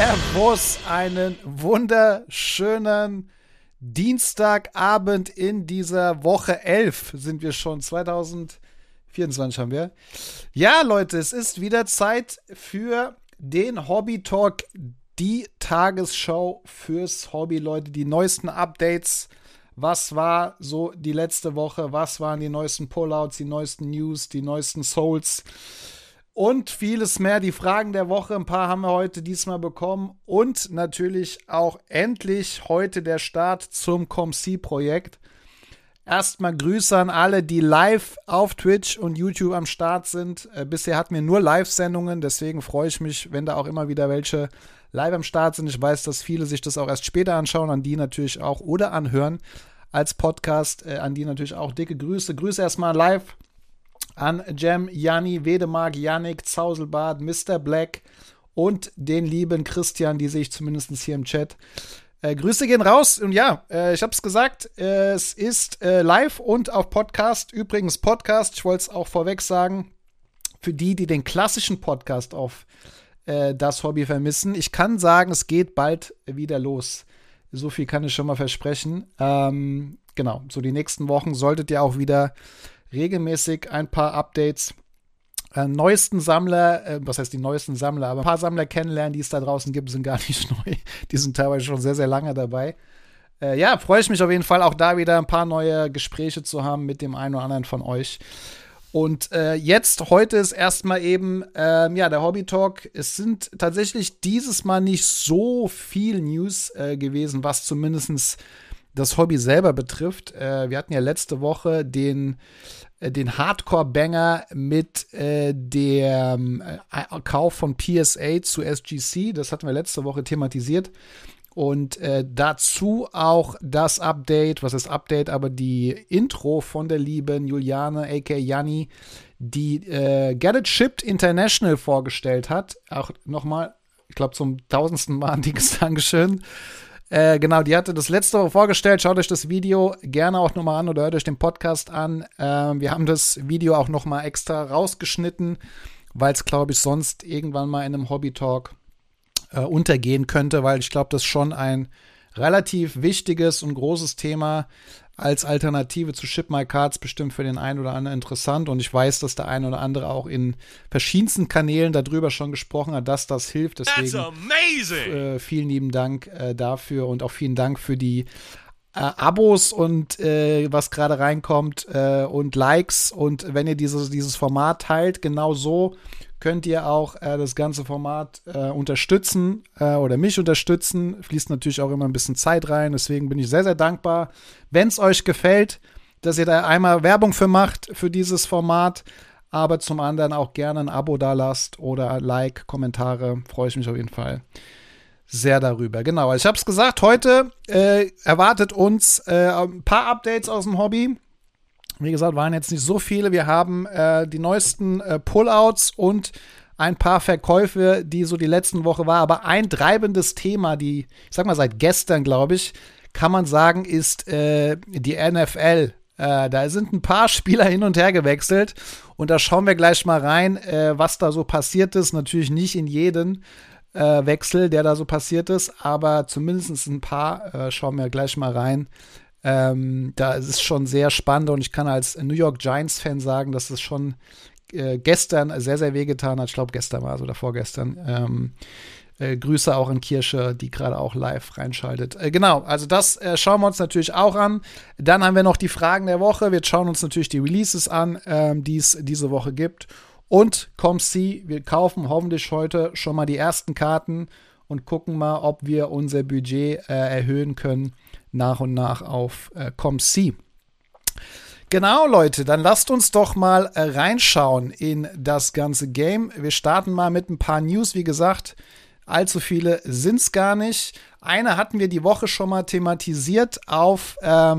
Servus, einen wunderschönen Dienstagabend in dieser Woche 11 sind wir schon, 2024 haben wir. Ja, Leute, es ist wieder Zeit für den Hobby Talk, die Tagesschau fürs Hobby, Leute, die neuesten Updates. Was war so die letzte Woche? Was waren die neuesten Pullouts, die neuesten News, die neuesten Souls? Und vieles mehr, die Fragen der Woche, ein paar haben wir heute diesmal bekommen. Und natürlich auch endlich heute der Start zum COMC-Projekt. Erstmal Grüße an alle, die live auf Twitch und YouTube am Start sind. Bisher hatten wir nur Live-Sendungen, deswegen freue ich mich, wenn da auch immer wieder welche live am Start sind. Ich weiß, dass viele sich das auch erst später anschauen, an die natürlich auch oder anhören als Podcast. An die natürlich auch dicke Grüße. Grüße erstmal live an Jem, Janni, Wedemark, Yannick, Zauselbart, Mr. Black und den lieben Christian, die sehe ich zumindest hier im Chat. Grüße gehen raus und ja, ich habe es gesagt, es ist live und auf Podcast. Übrigens Podcast, ich wollte es auch vorweg sagen, für die den klassischen Podcast auf das Hobby vermissen. Ich kann sagen, es geht bald wieder los. So viel kann ich schon mal versprechen. Genau, so die nächsten Wochen solltet ihr auch wieder regelmäßig ein paar Updates, neuesten Sammler, was heißt die neuesten Sammler, aber ein paar Sammler kennenlernen, die es da draußen gibt, sind gar nicht neu. Die sind teilweise schon sehr, sehr lange dabei. Ja, freue ich mich auf jeden Fall auch da wieder ein paar neue Gespräche zu haben mit dem einen oder anderen von euch. Und heute ist erstmal eben, der Hobby Talk. Es sind tatsächlich dieses Mal nicht so viel News gewesen, was zumindest das Hobby selber betrifft. Wir hatten ja letzte Woche den Hardcore-Banger mit dem Kauf von PSA zu SGC. Das hatten wir letzte Woche thematisiert. Und dazu auch das Update, was ist Update, aber die Intro von der lieben Juliane, a.k.a. Janni, die Get It Shipped International vorgestellt hat. Auch nochmal, ich glaube zum 1000. Mal ein dickes Dankeschön. Genau, die hatte das letzte Woche vorgestellt. Schaut euch das Video gerne auch nochmal an oder hört euch den Podcast an. Wir haben das Video auch nochmal extra rausgeschnitten, weil es, glaube ich, sonst irgendwann mal in einem Hobby-Talk untergehen könnte, weil ich glaube, das ist schon ein relativ wichtiges und großes Thema als Alternative zu Ship My Cards bestimmt für den einen oder anderen interessant. Und ich weiß, dass der eine oder andere auch in verschiedensten Kanälen darüber schon gesprochen hat, dass das hilft. Deswegen vielen lieben Dank dafür und auch vielen Dank für die Abos und was gerade reinkommt und Likes. Und wenn ihr dieses Format teilt, genau so könnt ihr auch das ganze Format unterstützen oder mich unterstützen. Fließt natürlich auch immer ein bisschen Zeit rein. Deswegen bin ich sehr, sehr dankbar, wenn es euch gefällt, dass ihr da einmal Werbung für macht, für dieses Format. Aber zum anderen auch gerne ein Abo da lasst oder Like, Kommentare. Freue ich mich auf jeden Fall sehr darüber. Genau, ich habe es gesagt, heute erwartet uns ein paar Updates aus dem Hobby. Wie gesagt, waren jetzt nicht so viele. Wir haben die neuesten Pullouts und ein paar Verkäufe, die so die letzten Woche war. Aber ein treibendes Thema, ich sag mal seit gestern, glaube ich, kann man sagen, ist die NFL. Da sind ein paar Spieler hin und her gewechselt. Und da schauen wir gleich mal rein, was da so passiert ist. Natürlich nicht in jeden Wechsel, der da so passiert ist. Aber zumindest ein paar schauen wir gleich mal rein. Da ist es schon sehr spannend und ich kann als New York Giants-Fan sagen, dass es schon gestern sehr, sehr wehgetan hat. Ich glaube, gestern war es oder vorgestern. Grüße auch an Kirsche, die gerade auch live reinschaltet. Genau, also das schauen wir uns natürlich auch an. Dann haben wir noch die Fragen der Woche. Wir schauen uns natürlich die Releases an, die es diese Woche gibt. Und COMC, wir kaufen hoffentlich heute schon mal die ersten Karten und gucken mal, ob wir unser Budget erhöhen können nach und nach auf COMC. Genau, Leute, dann lasst uns doch mal reinschauen in das ganze Game. Wir starten mal mit ein paar News. Wie gesagt, allzu viele sind es gar nicht. Eine hatten wir die Woche schon mal thematisiert auf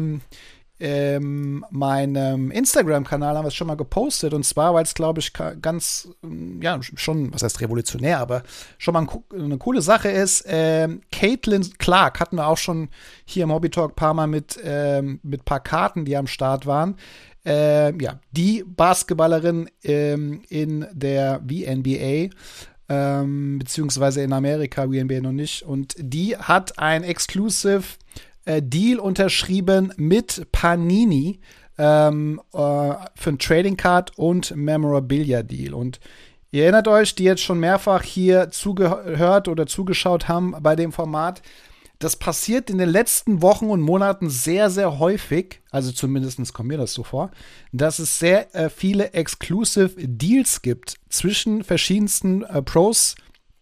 meinem Instagram-Kanal haben wir es schon mal gepostet, und zwar, weil es, glaube ich, ganz, schon, was heißt revolutionär, aber schon mal eine coole Sache ist. Caitlin Clark hatten wir auch schon hier im Hobby Talk ein paar Mal mit paar Karten, die am Start waren. Die Basketballerin in der WNBA. beziehungsweise in Amerika, WNBA noch nicht. Und die hat ein Exclusive Deal unterschrieben mit Panini für ein Trading Card und Memorabilia Deal. Und ihr erinnert euch, die jetzt schon mehrfach hier zugehört oder zugeschaut haben bei dem Format. Das passiert in den letzten Wochen und Monaten sehr, sehr häufig, also zumindest kommt mir das so vor, dass es sehr viele Exclusive Deals gibt zwischen verschiedensten Pros,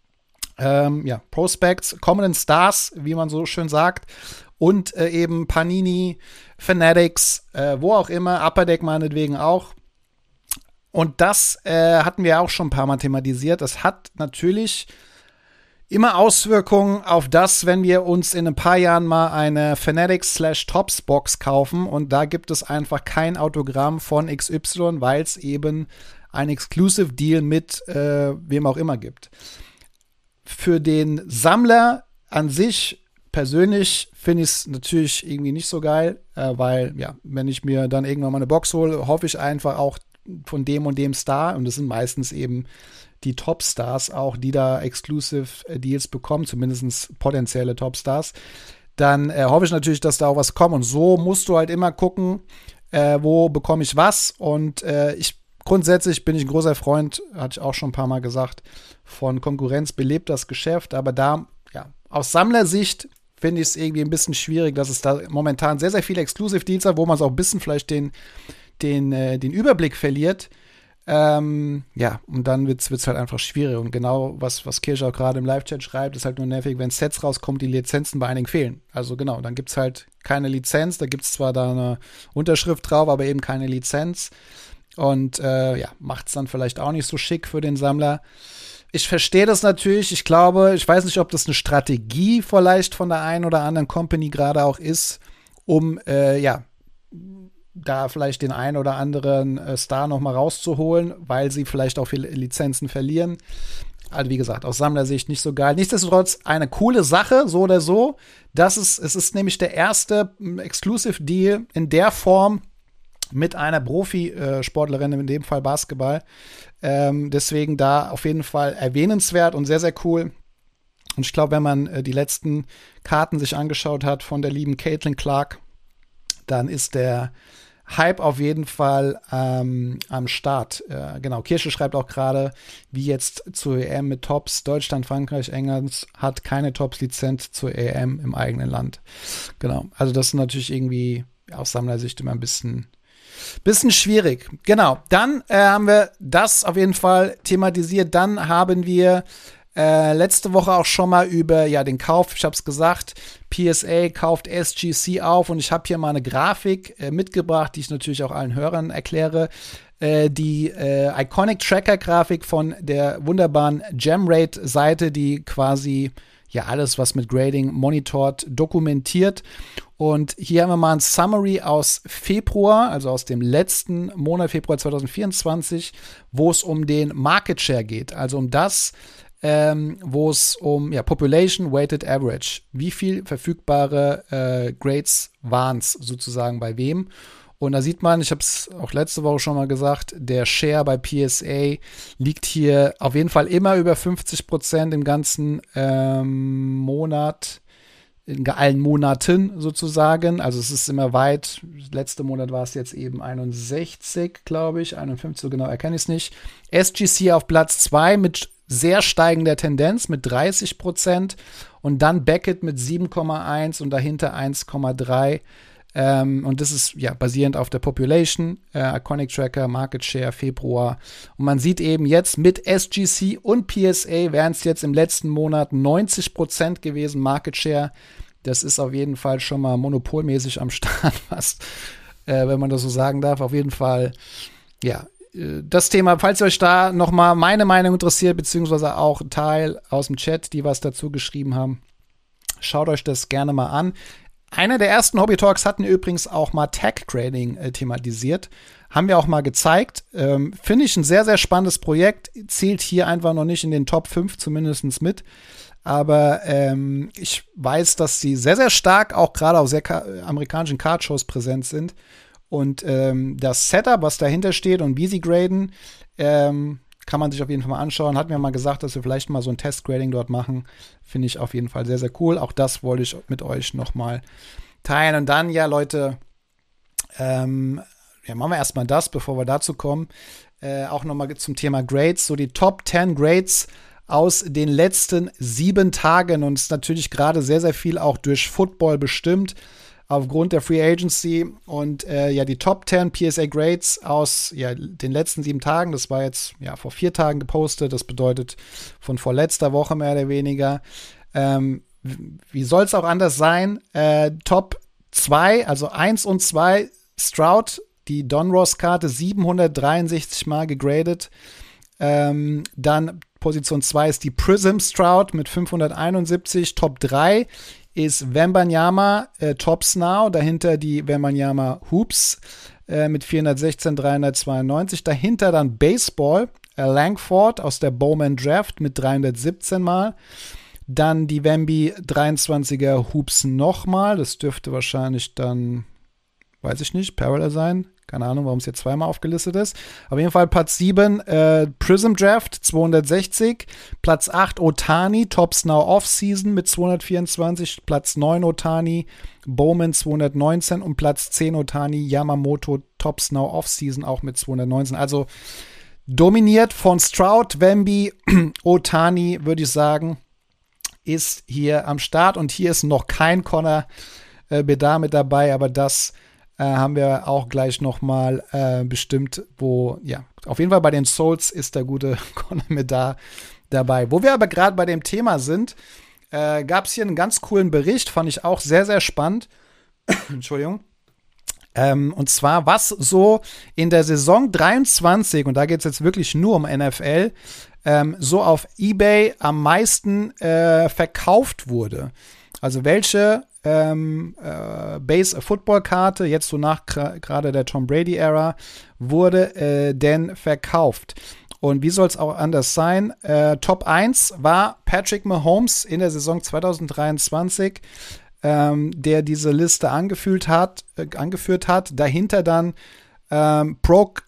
Prospects, kommenden Stars, wie man so schön sagt, und eben Panini, Fanatics, wo auch immer, Upper Deck meinetwegen auch. Und das hatten wir auch schon ein paar Mal thematisiert. Das hat natürlich immer Auswirkungen auf das, wenn wir uns in ein paar Jahren mal eine Fanatics/Topps-Box kaufen und da gibt es einfach kein Autogramm von XY, weil es eben ein Exclusive Deal mit wem auch immer gibt. Für den Sammler an sich persönlich finde ich es natürlich irgendwie nicht so geil, weil, ja, wenn ich mir dann irgendwann mal eine Box hole, hoffe ich einfach auch von dem und dem Star und das sind meistens eben die Topstars auch, die da Exclusive Deals bekommen, zumindest potenzielle Topstars, dann hoffe ich natürlich, dass da auch was kommt. Und so musst du halt immer gucken, wo bekomme ich was. Und grundsätzlich bin ich ein großer Freund, hatte ich auch schon ein paar Mal gesagt, von Konkurrenz belebt das Geschäft. Aber da, ja, aus Sammlersicht finde ich es irgendwie ein bisschen schwierig, dass es da momentan sehr, sehr viele Exclusive Deals hat, wo man so auch ein bisschen vielleicht den Überblick verliert. Und dann wird's halt einfach schwierig. Und genau, was Kirsch auch gerade im Live-Chat schreibt, ist halt nur nervig, wenn Sets rauskommen, die Lizenzen bei einigen fehlen. Also genau, dann gibt's halt keine Lizenz. Da gibt's zwar da eine Unterschrift drauf, aber eben keine Lizenz. Und macht's dann vielleicht auch nicht so schick für den Sammler. Ich verstehe das natürlich. Ich glaube, ich weiß nicht, ob das eine Strategie vielleicht von der einen oder anderen Company gerade auch ist, um da vielleicht den einen oder anderen Star noch mal rauszuholen, weil sie vielleicht auch viele Lizenzen verlieren. Also wie gesagt, aus Sammlersicht nicht so geil. Nichtsdestotrotz eine coole Sache, so oder so. Es ist nämlich der erste Exclusive Deal in der Form mit einer Profisportlerin, in dem Fall Basketball. Deswegen da auf jeden Fall erwähnenswert und sehr, sehr cool. Und ich glaube, wenn man die letzten Karten sich angeschaut hat von der lieben Caitlin Clark, dann ist der Hype auf jeden Fall am Start. Genau, Kirsche schreibt auch gerade, wie jetzt zur EM mit Tops. Deutschland, Frankreich, England hat keine Tops-Lizenz zur EM im eigenen Land. Genau, also das ist natürlich irgendwie aus Sammlersicht immer ein bisschen schwierig. Genau, dann haben wir das auf jeden Fall thematisiert. Dann haben wir letzte Woche auch schon mal über den Kauf, ich habe es gesagt, PSA kauft SGC auf und ich habe hier mal eine Grafik mitgebracht, die ich natürlich auch allen Hörern erkläre. Die Iconic Tracker Grafik von der wunderbaren Gemrate-Seite, die quasi alles, was mit Grading monitort, dokumentiert. Und hier haben wir mal ein Summary aus Februar, also aus dem letzten Monat, Februar 2024, wo es um den Market Share geht, also um das, wo es um Population Weighted Average, wie viel verfügbare Grades waren es sozusagen bei wem. Und da sieht man, ich habe es auch letzte Woche schon mal gesagt, der Share bei PSA liegt hier auf jeden Fall immer über 50% im ganzen Monat, in allen Monaten sozusagen. Also es ist immer weit. Letzte Monat war es jetzt eben 61, glaube ich. 51, so genau erkenne ich es nicht. SGC auf Platz 2 mit sehr steigender Tendenz mit 30% und dann Beckett mit 7,1 und dahinter 1,3. Und das ist basierend auf der Population, Iconic Tracker, Market Share, Februar. Und man sieht eben jetzt mit SGC und PSA wären es jetzt im letzten Monat 90% gewesen, Market Share. Das ist auf jeden Fall schon mal monopolmäßig am Start fast, wenn man das so sagen darf. Auf jeden Fall, das Thema, falls euch da noch mal meine Meinung interessiert, beziehungsweise auch ein Teil aus dem Chat, die was dazu geschrieben haben, schaut euch das gerne mal an. Einer der ersten Hobby-Talks hatten übrigens auch mal Tag-Grading thematisiert. Haben wir auch mal gezeigt. Finde ich ein sehr, sehr spannendes Projekt. Zählt hier einfach noch nicht in den Top 5 zumindest mit. Aber ich weiß, dass sie sehr, sehr stark auch gerade auf sehr amerikanischen Card-Shows präsent sind. Und das Setup, was dahinter steht und wie sie graden, kann Kann man sich auf jeden Fall mal anschauen. Hat mir mal gesagt, dass wir vielleicht mal so ein Testgrading dort machen. Finde ich auf jeden Fall sehr, sehr cool. Auch das wollte ich mit euch nochmal teilen. Und dann, ja, Leute, machen wir erstmal das, bevor wir dazu kommen. Auch nochmal zum Thema Grades. So die Top 10 Grades aus den letzten 7 Tagen. Und es ist natürlich gerade sehr, sehr viel auch durch Football bestimmt. Aufgrund der Free Agency und die Top 10 PSA Grades aus den letzten 7 Tagen, das war jetzt vor 4 Tagen gepostet, das bedeutet von vorletzter Woche mehr oder weniger. Wie soll es auch anders sein? Top 2, also 1 und 2, Stroud, die Donruss-Karte 763 Mal gegradet. Dann Position 2 ist die Prism Stroud mit 571, Top 3 ist Wembanyama, Tops Now, dahinter die Wembanyama Hoops mit 416, 392, dahinter dann Baseball, Langford aus der Bowman Draft mit 317 Mal, dann die Wemby 23er Hoops nochmal, das dürfte wahrscheinlich dann, weiß ich nicht, Parallel sein. Keine Ahnung, warum es jetzt zweimal aufgelistet ist. Auf jeden Fall Platz 7, Prism Draft, 260. Platz 8, Otani, Tops Now Off-Season mit 224. Platz 9, Otani, Bowman 219. Und Platz 10, Otani, Yamamoto, Tops Now Off-Season auch mit 219. Also dominiert von Stroud, Wemby, Otani, würde ich sagen, ist hier am Start. Und hier ist noch kein Connor Bedard mit dabei, aber das haben wir auch gleich nochmal bestimmt, auf jeden Fall bei den Souls ist der gute Connor Bedard dabei. Wo wir aber gerade bei dem Thema sind, gab es hier einen ganz coolen Bericht, fand ich auch sehr, sehr spannend. Entschuldigung. Und zwar, was so in der Saison 23, und da geht es jetzt wirklich nur um NFL, so auf eBay am meisten verkauft wurde. Also welche Base-Football-Karte, jetzt so nach gerade der Tom Brady-Ära, wurde denn verkauft. Und wie soll es auch anders sein? Top 1 war Patrick Mahomes in der Saison 2023, der diese Liste angeführt hat. Dahinter dann Brock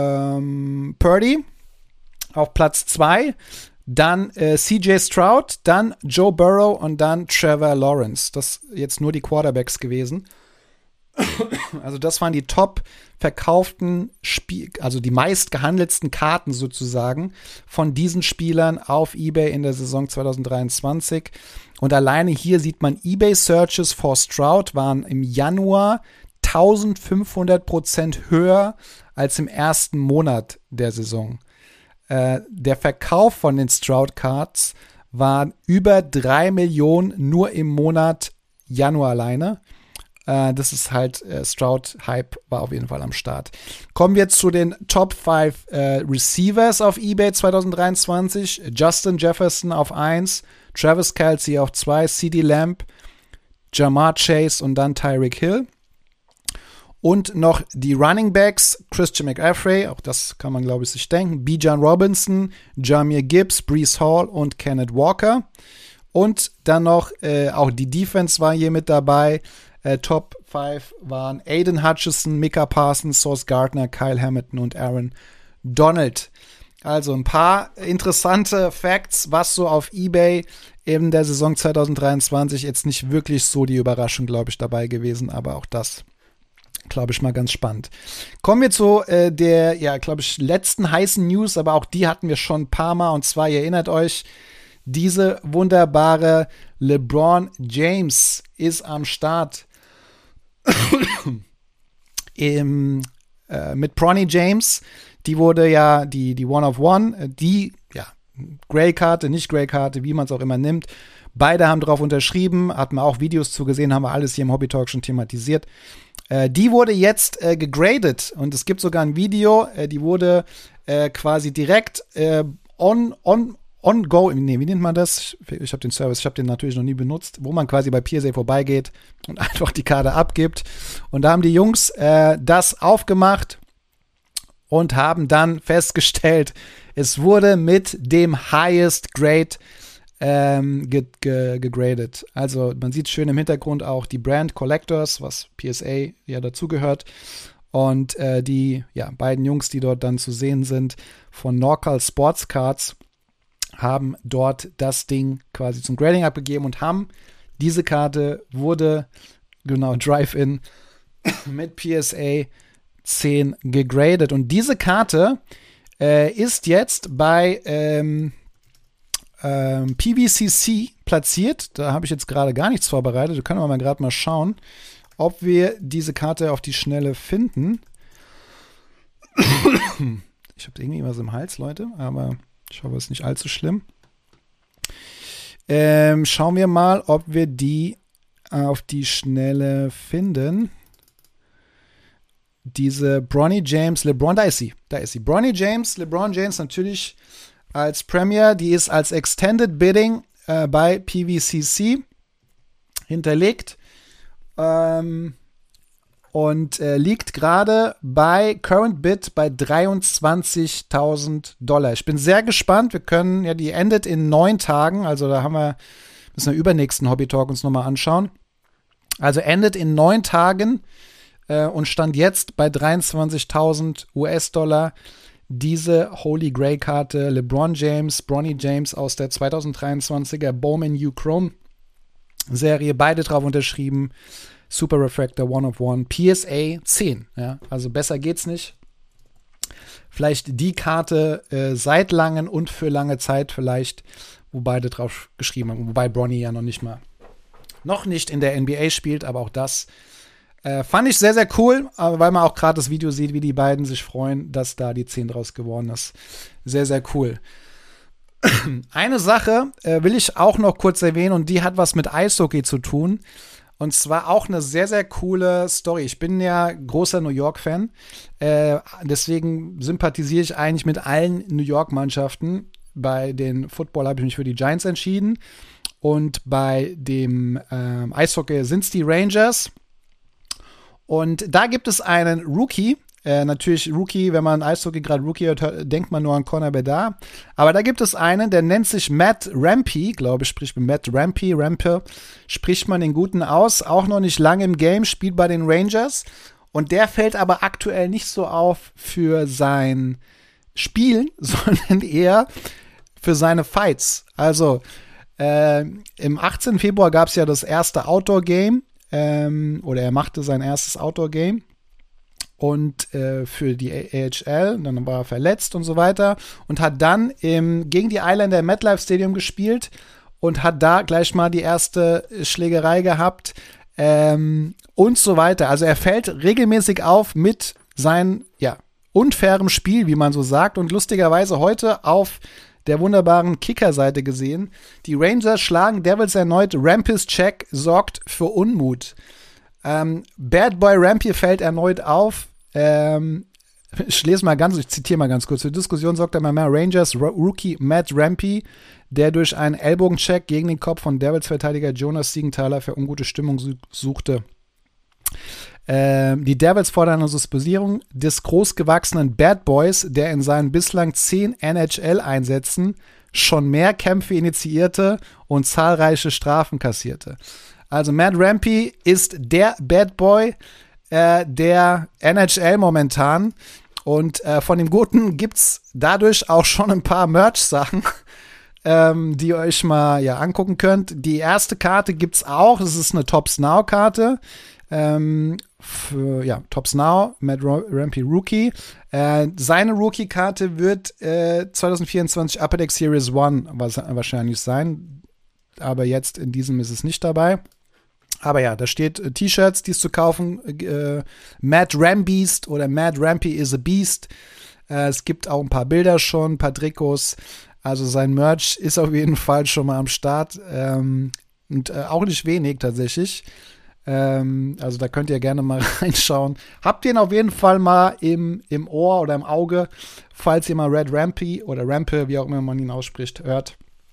Purdy auf Platz 2. Dann CJ Stroud, dann Joe Burrow und dann Trevor Lawrence. Das jetzt nur die Quarterbacks gewesen. Also das waren die top verkauften also die meist gehandelsten Karten sozusagen von diesen Spielern auf eBay in der Saison 2023. Und alleine hier sieht man, eBay Searches for Stroud waren im Januar 1500% höher als im ersten Monat der Saison. Der Verkauf von den Stroud-Cards war über 3 Millionen nur im Monat Januar alleine. Das ist halt, Stroud-Hype war auf jeden Fall am Start. Kommen wir zu den Top 5 Receivers auf eBay 2023. Justin Jefferson auf 1, Travis Kelce auf 2, CeeDee Lamb, Jamar Chase und dann Tyreek Hill. Und noch die Running Backs, Christian McCaffrey, auch das kann man, glaube ich, sich denken, Bijan Robinson, Jahmyr Gibbs, Breece Hall und Kenneth Walker. Und dann noch, auch die Defense war hier mit dabei. Top 5 waren Aiden Hutchinson, Micah Parsons, Sauce Gardner, Kyle Hamilton und Aaron Donald. Also ein paar interessante Facts, was so auf eBay in der Saison 2023 jetzt nicht wirklich so die Überraschung, glaube ich, dabei gewesen, aber auch das glaube ich mal ganz spannend. Kommen wir zu der, glaube ich, letzten heißen News, aber auch die hatten wir schon ein paar Mal. Und zwar, ihr erinnert euch, diese wunderbare LeBron James ist am Start mit Bronny James. Die wurde ja die One-of-One, die Grey-Karte, nicht Grey-Karte, wie man es auch immer nimmt. Beide haben drauf unterschrieben, hatten wir auch Videos zu gesehen, haben wir alles hier im Hobby Talk schon thematisiert. Die wurde jetzt gegradet und es gibt sogar ein Video, die wurde quasi direkt on-go, nee, wie nennt man das? Ich habe den Service, ich habe den natürlich noch nie benutzt, wo man quasi bei PSA vorbeigeht und einfach die Karte abgibt. Und da haben die Jungs das aufgemacht und haben dann festgestellt, es wurde mit dem Highest Grade gegradet. Also man sieht schön im Hintergrund auch die Brand Collectors, was PSA ja dazugehört. Und die beiden Jungs, die dort dann zu sehen sind, von Norcal Sports Cards, haben dort das Ding quasi zum Grading abgegeben und haben diese Karte wurde, genau, Drive-In mit PSA 10 gegradet. Und diese Karte ist jetzt bei PVCC platziert. Da habe ich jetzt gerade gar nichts vorbereitet. Da können wir mal gerade mal schauen, ob wir diese Karte auf die Schnelle finden. Ich habe irgendwie was im Hals, Leute, aber ich hoffe, es ist nicht allzu schlimm. Schauen wir mal, ob wir die auf die Schnelle finden. Diese Bronny James, LeBron, da ist sie. Bronny James, LeBron James natürlich als Premier, die ist als Extended Bidding bei PVCC hinterlegt und liegt gerade bei Current Bid bei $23.000. Ich bin sehr gespannt. Wir können, ja, die endet in 9 Tagen, also da müssen wir übernächsten Hobby Talk uns nochmal anschauen. Also endet in 9 Tagen und stand jetzt bei $23.000 diese Holy Grail Karte LeBron James, Bronny James aus der 2023er Bowman U Chrome Serie, beide drauf unterschrieben. Super Refractor, One of One, PSA 10. Ja, also besser geht's nicht. Vielleicht die Karte seit langem und für lange Zeit vielleicht, wo beide drauf geschrieben haben. Wobei Bronny ja noch nicht in der NBA spielt, aber auch das fand ich sehr, sehr cool, weil man auch gerade das Video sieht, wie die beiden sich freuen, dass da die 10 draus geworden ist. Sehr, sehr cool. Eine Sache will ich auch noch kurz erwähnen und die hat was mit Eishockey zu tun. Und zwar auch eine sehr, sehr coole Story. Ich bin ja großer New York-Fan. Deswegen sympathisiere ich eigentlich mit allen New York-Mannschaften. Bei den Football habe ich mich für die Giants entschieden. Und bei dem Eishockey sind es die Rangers. Und da gibt es einen Rookie. Natürlich Rookie, wenn man Eishockey gerade Rookie hört, denkt man nur an Connor Bedard. Aber da gibt es einen, der nennt sich Matt Rampy, glaube ich, spricht man Matt Rampy, spricht man den Guten aus, auch noch nicht lange im Game, spielt bei den Rangers. Und der fällt aber aktuell nicht so auf für sein Spielen, sondern eher für seine Fights. Also im 18. Februar gab es ja das erste Outdoor-Game, oder er machte sein erstes Outdoor-Game. Und für die AHL, dann war er verletzt und so weiter und hat dann gegen die Islander im MetLife Stadium gespielt und hat da gleich mal die erste Schlägerei gehabt und so weiter. Also er fällt regelmäßig auf mit seinem unfairem Spiel, wie man so sagt, und lustigerweise heute auf der wunderbaren Kicker-Seite gesehen. Die Rangers schlagen Devils erneut, Rampis Check sorgt für Unmut. Bad Boy Rampy fällt erneut auf. Ich zitiere mal ganz kurz. Für Diskussion sorgt einmal mehr Rangers Rookie Matt Rampy, der durch einen Ellbogencheck gegen den Kopf von Devils-Verteidiger Jonas Siegenthaler für ungute Stimmung suchte. Die Devils fordern eine Suspendierung des großgewachsenen Bad Boys, der in seinen bislang 10 NHL-Einsätzen schon mehr Kämpfe initiierte und zahlreiche Strafen kassierte. Also Matt Rampy ist der Bad Boy der NHL momentan und von dem Guten gibt's dadurch auch schon ein paar Merch-Sachen, die ihr euch mal angucken könnt. Die erste Karte gibt's auch, das ist eine Tops Now-Karte für Tops Now, Matt Rampy Rookie. Seine Rookie-Karte wird 2024 Upper Deck Series 1 wahrscheinlich sein, aber jetzt in diesem ist es nicht dabei. Aber ja, da steht T-Shirts, die es zu kaufen, Mad Rambeast oder Mad Rampy is a Beast. Es gibt auch ein paar Bilder schon, ein paar Trikots. Also sein Merch ist auf jeden Fall schon mal am Start. Und auch nicht wenig tatsächlich. Also da könnt ihr gerne mal reinschauen. Habt ihr ihn auf jeden Fall mal im Ohr oder im Auge, falls ihr mal Red Rampy oder Rampe, wie auch immer man ihn ausspricht, hört.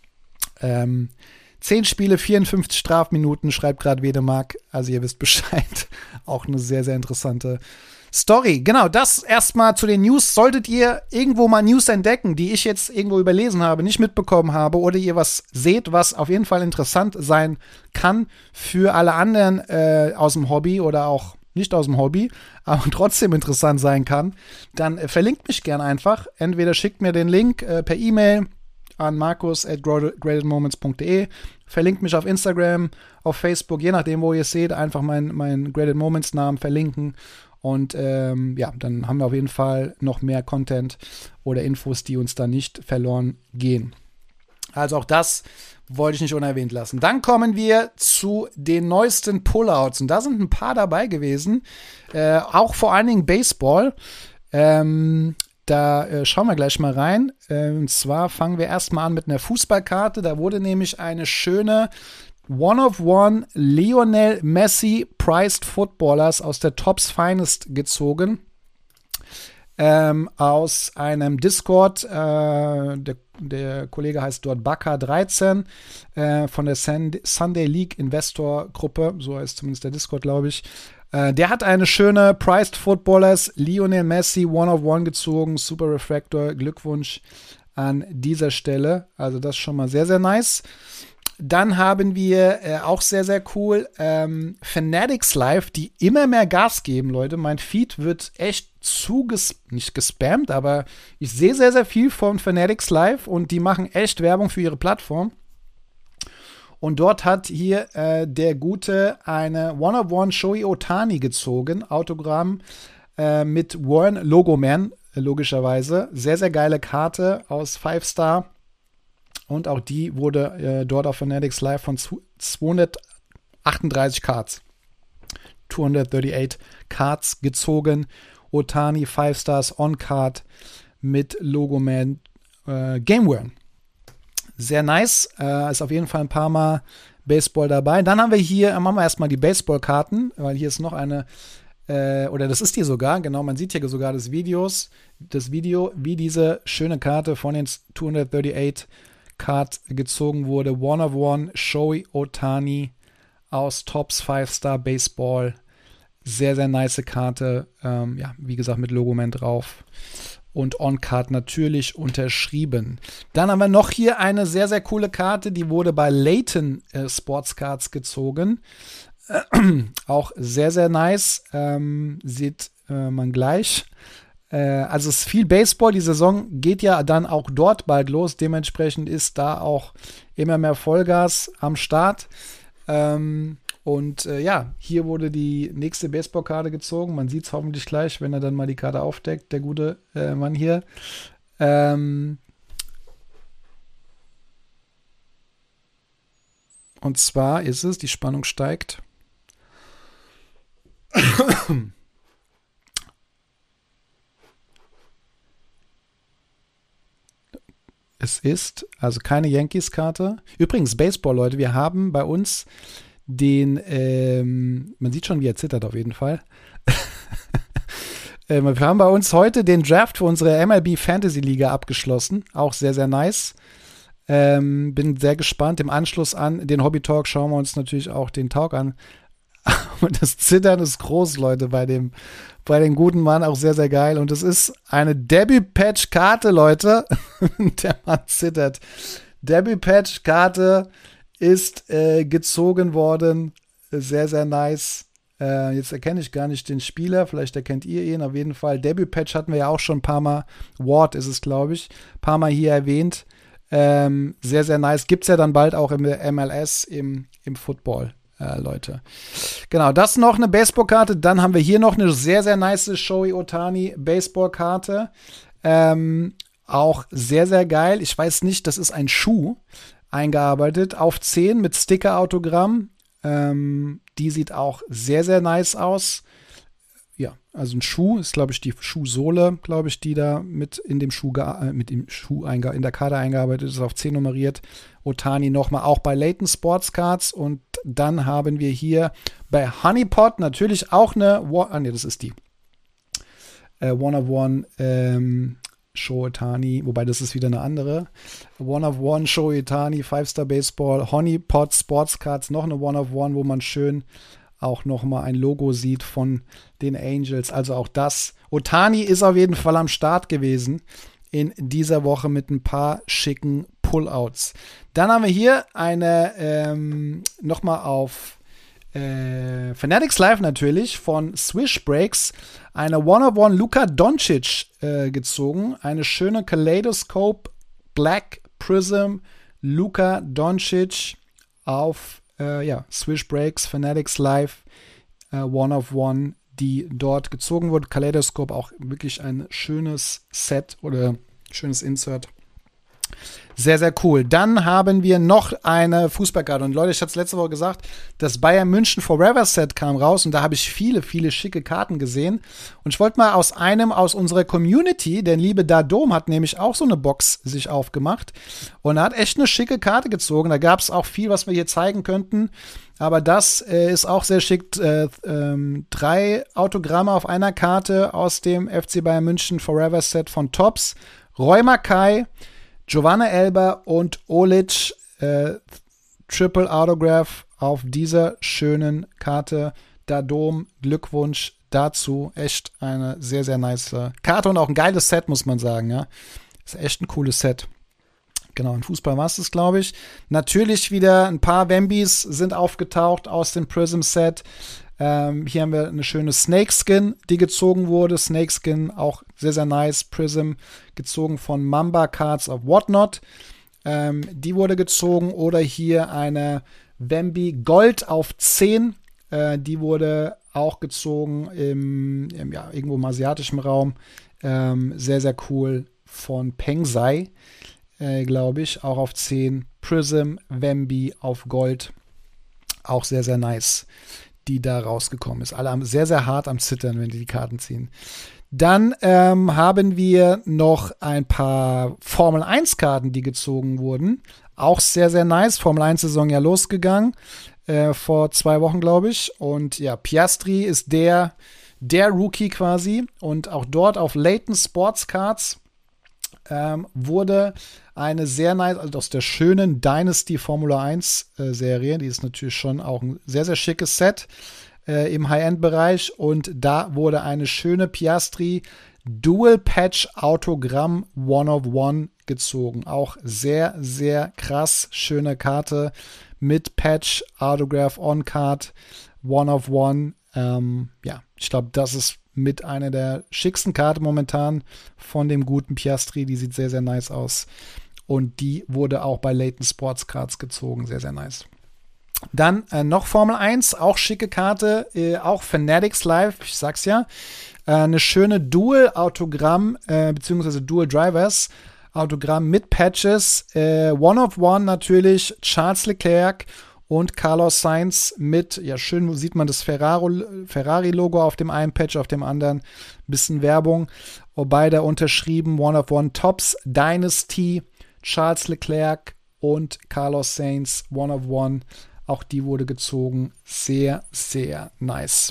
10 Spiele, 54 Strafminuten, schreibt gerade Wedemark. Also ihr wisst Bescheid. Auch eine sehr, sehr interessante Story. Genau, das erstmal zu den News. Solltet ihr irgendwo mal News entdecken, die ich jetzt irgendwo überlesen habe, nicht mitbekommen habe, oder ihr was seht, was auf jeden Fall interessant sein kann für alle anderen aus dem Hobby oder auch nicht aus dem Hobby, aber trotzdem interessant sein kann, dann verlinkt mich gern einfach. Entweder schickt mir den Link per E-Mail an markus@gradedmoments.de, verlinkt mich auf Instagram, auf Facebook, je nachdem, wo ihr es seht, einfach meinen Graded Moments Namen verlinken. Und dann haben wir auf jeden Fall noch mehr Content oder Infos, die uns da nicht verloren gehen. Also auch das wollte ich nicht unerwähnt lassen. Dann kommen wir zu den neuesten Pullouts. Und da sind ein paar dabei gewesen. Auch vor allen Dingen Baseball. Schauen wir gleich mal rein. Und zwar fangen wir erstmal an mit einer Fußballkarte. Da wurde nämlich eine schöne One-of-One Lionel Messi Prized Footballers aus der Topps Finest gezogen. Aus einem Discord, der Kollege heißt dort Baka13 von der Sunday League Investor Gruppe, so heißt zumindest der Discord, glaube ich. Der hat eine schöne Prized Footballers Lionel Messi One-of-One gezogen, Super Refractor, Glückwunsch an dieser Stelle, also das ist schon mal sehr, sehr nice. Dann haben wir auch sehr, sehr cool Fanatics Live, die immer mehr Gas geben, Leute. Mein Feed wird echt nicht gespammt, aber ich sehe sehr, sehr viel von Fanatics Live und die machen echt Werbung für ihre Plattform. Und dort hat hier der Gute eine One-of-One Shohei Ohtani gezogen, Autogramm mit Warren Logoman, logischerweise. Sehr, sehr geile Karte aus 5-Star. Und auch die wurde dort auf Fanatics Live von 238 Cards. 238 Cards gezogen. Ohtani 5 Stars on Card mit Logoman Game Worn. Sehr nice. Ist auf jeden Fall ein paar Mal Baseball dabei. Dann haben wir hier, machen wir erstmal die Baseball-Karten, weil hier ist noch eine, oder das ist die sogar, genau, man sieht hier sogar das Video, wie diese schöne Karte von den 238 Card gezogen wurde. One-of-One Shohei Ohtani aus Topps 5-Star Baseball. Sehr, sehr nice Karte. Wie gesagt, mit Logoman drauf. Und On-Card natürlich unterschrieben. Dann haben wir noch hier eine sehr, sehr coole Karte. Die wurde bei Layton Sports Cards gezogen. Auch sehr, sehr nice. Sieht man gleich. Also es ist viel Baseball. Die Saison geht ja dann auch dort bald los. Dementsprechend ist da auch immer mehr Vollgas am Start. Hier wurde die nächste Baseballkarte gezogen. Man sieht es hoffentlich gleich, wenn er dann mal die Karte aufdeckt, der gute Mann hier. Und zwar ist es, die Spannung steigt. Es ist also keine Yankees-Karte. Übrigens, Baseball, Leute, wir haben bei uns man sieht schon, wie er zittert auf jeden Fall. Wir haben bei uns heute den Draft für unsere MLB Fantasy Liga abgeschlossen. Auch sehr, sehr nice. Bin sehr gespannt. Im Anschluss an den Hobby Talk schauen wir uns natürlich auch den Talk an. Und das Zittern ist groß, Leute, bei dem guten Mann, auch sehr, sehr geil. Und es ist eine Debbie-Patch-Karte, Leute. Der Mann zittert. Debbie-Patch-Karte ist gezogen worden. Sehr, sehr nice. Jetzt erkenne ich gar nicht den Spieler. Vielleicht erkennt ihr ihn. Auf jeden Fall. Debut-Patch hatten wir ja auch schon ein paar Mal. Ward ist es, glaube ich. Ein paar Mal hier erwähnt. Sehr, sehr nice. Gibt es ja dann bald auch im MLS, im Football, Leute. Genau, das noch eine Baseball-Karte. Dann haben wir hier noch eine sehr, sehr nice Shohei Ohtani Baseball-Karte. Auch sehr, sehr geil. Ich weiß nicht, das ist ein Schuh eingearbeitet auf 10 mit Sticker-Autogramm. Die sieht auch sehr, sehr nice aus. Ja, also ein Schuh ist, glaube ich, die Schuhsohle, glaube ich, die da mit in dem Schuh, in der Karte eingearbeitet ist, auf 10 nummeriert. Ohtani nochmal auch bei Layton Sports Cards. Und dann haben wir hier bei Honeypot natürlich auch eine, das ist die One-of-One Shohei Ohtani, wobei das ist wieder eine andere. One-of-One Shohei Ohtani, 5-Star Baseball, Honeypot Sports Cards, noch eine One-of-One, wo man schön auch nochmal ein Logo sieht von den Angels. Also auch das. Ohtani ist auf jeden Fall am Start gewesen in dieser Woche mit ein paar schicken Pullouts. Dann haben wir hier eine nochmal auf Fanatics Live natürlich von Swish Breaks eine One-of-One Luka Doncic gezogen. Eine schöne Kaleidoscope Black Prism Luka Doncic auf Swish Breaks Fanatics Live One-of-One, die dort gezogen wurde. Kaleidoscope auch wirklich ein schönes Set oder schönes Insert. Sehr, sehr cool. Dann haben wir noch eine Fußballkarte. Und Leute, ich hatte es letzte Woche gesagt, das Bayern München Forever Set kam raus und da habe ich viele, viele schicke Karten gesehen. Und ich wollte mal aus unserer Community, der liebe Dadom hat nämlich auch so eine Box sich aufgemacht und er hat echt eine schicke Karte gezogen. Da gab es auch viel, was wir hier zeigen könnten. Aber das ist auch sehr schick. 3 Autogramme auf einer Karte aus dem FC Bayern München Forever Set von Topps. Roy Mackay, Giovanna Elber und Olic, Triple Autograph auf dieser schönen Karte. Dadom, Glückwunsch dazu. Echt eine sehr, sehr nice Karte und auch ein geiles Set, muss man sagen. Ja, ist echt ein cooles Set. Genau, in Fußball war es das, glaube ich. Natürlich wieder ein paar Wembys sind aufgetaucht aus dem Prism-Set. Hier haben wir eine schöne Snakeskin, die gezogen wurde. Snakeskin auch sehr, sehr nice. Prism gezogen von Mamba Cards of Whatnot. Die wurde gezogen. Oder hier eine Wemby Gold auf 10. Die wurde auch gezogen irgendwo im asiatischen Raum. Sehr, sehr cool von Pengzai, glaube ich. Auch auf 10. Prism, Wemby auf Gold. Auch sehr, sehr nice, die da rausgekommen ist. Alle sehr, sehr hart am Zittern, wenn die Karten ziehen. Dann haben wir noch ein paar Formel-1-Karten, die gezogen wurden. Auch sehr, sehr nice. Formel-1-Saison ja losgegangen. Vor 2 Wochen, glaube ich. Und ja, Piastri ist der Rookie quasi. Und auch dort auf Leighton Sports Cards wurde eine sehr nice, also aus der schönen Dynasty Formula 1 Serie, die ist natürlich schon auch ein sehr, sehr schickes Set im High-End-Bereich und da wurde eine schöne Piastri Dual Patch Autogramm One-of-One gezogen. Auch sehr, sehr krass schöne Karte mit Patch Autograph on Card One-of-One. Ich glaube, das ist mit einer der schicksten Karten momentan von dem guten Piastri. Die sieht sehr, sehr nice aus. Und die wurde auch bei Leighton Sports Cards gezogen. Sehr, sehr nice. Dann noch Formel 1, auch schicke Karte, auch Fanatics Live, ich sag's ja. Eine schöne Dual-Autogramm, beziehungsweise Dual-Drivers Autogramm mit Patches. One-of-One natürlich, Charles Leclerc und Carlos Sainz mit, ja schön sieht man das Ferrari-Logo auf dem einen Patch, auf dem anderen ein bisschen Werbung. Beide unterschrieben, One-of-One Topps Dynasty, Charles Leclerc und Carlos Sainz, One-of-One. Auch die wurde gezogen. Sehr, sehr nice.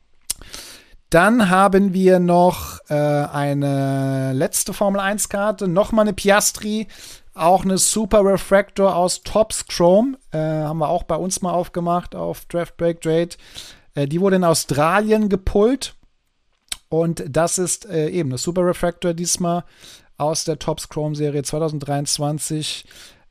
Dann haben wir noch eine letzte Formel-1-Karte. Nochmal eine Piastri. Auch eine Super Refractor aus Topps Chrome. Haben wir auch bei uns mal aufgemacht auf Draft Break Trade. Die wurde in Australien gepullt. Und das ist eben eine Super Refractor diesmal aus der Topps Chrome Serie 2023.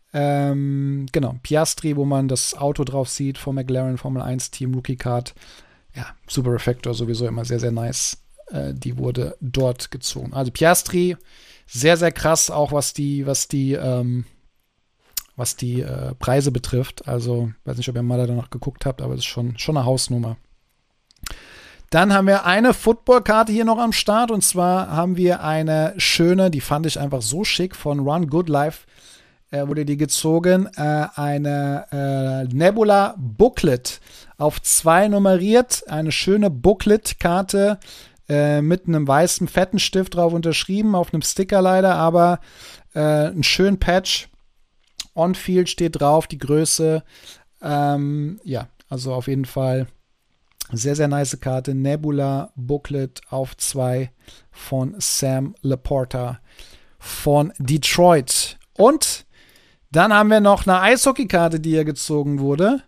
Genau, Piastri, wo man das Auto drauf sieht vom McLaren Formel 1 Team Rookie Card. Ja, Super Refractor sowieso immer sehr, sehr nice. Die wurde dort gezogen. Also Piastri, sehr, sehr krass, auch was die Preise betrifft. Also, weiß nicht, ob ihr mal da noch geguckt habt, aber das ist schon eine Hausnummer. Dann haben wir eine Football-Karte hier noch am Start. Und zwar haben wir eine schöne, die fand ich einfach so schick, von Run Good Life. Wurde die gezogen, eine Nebula Booklet auf 2 nummeriert, eine schöne Booklet-Karte mit einem weißen, fetten Stift drauf unterschrieben, auf einem Sticker leider, aber einen schönen Patch. On-Field steht drauf, die Größe, also auf jeden Fall sehr, sehr nice Karte, Nebula Booklet auf 2 von Sam Laporta von Detroit. Und dann haben wir noch eine Eishockey-Karte, die hier gezogen wurde.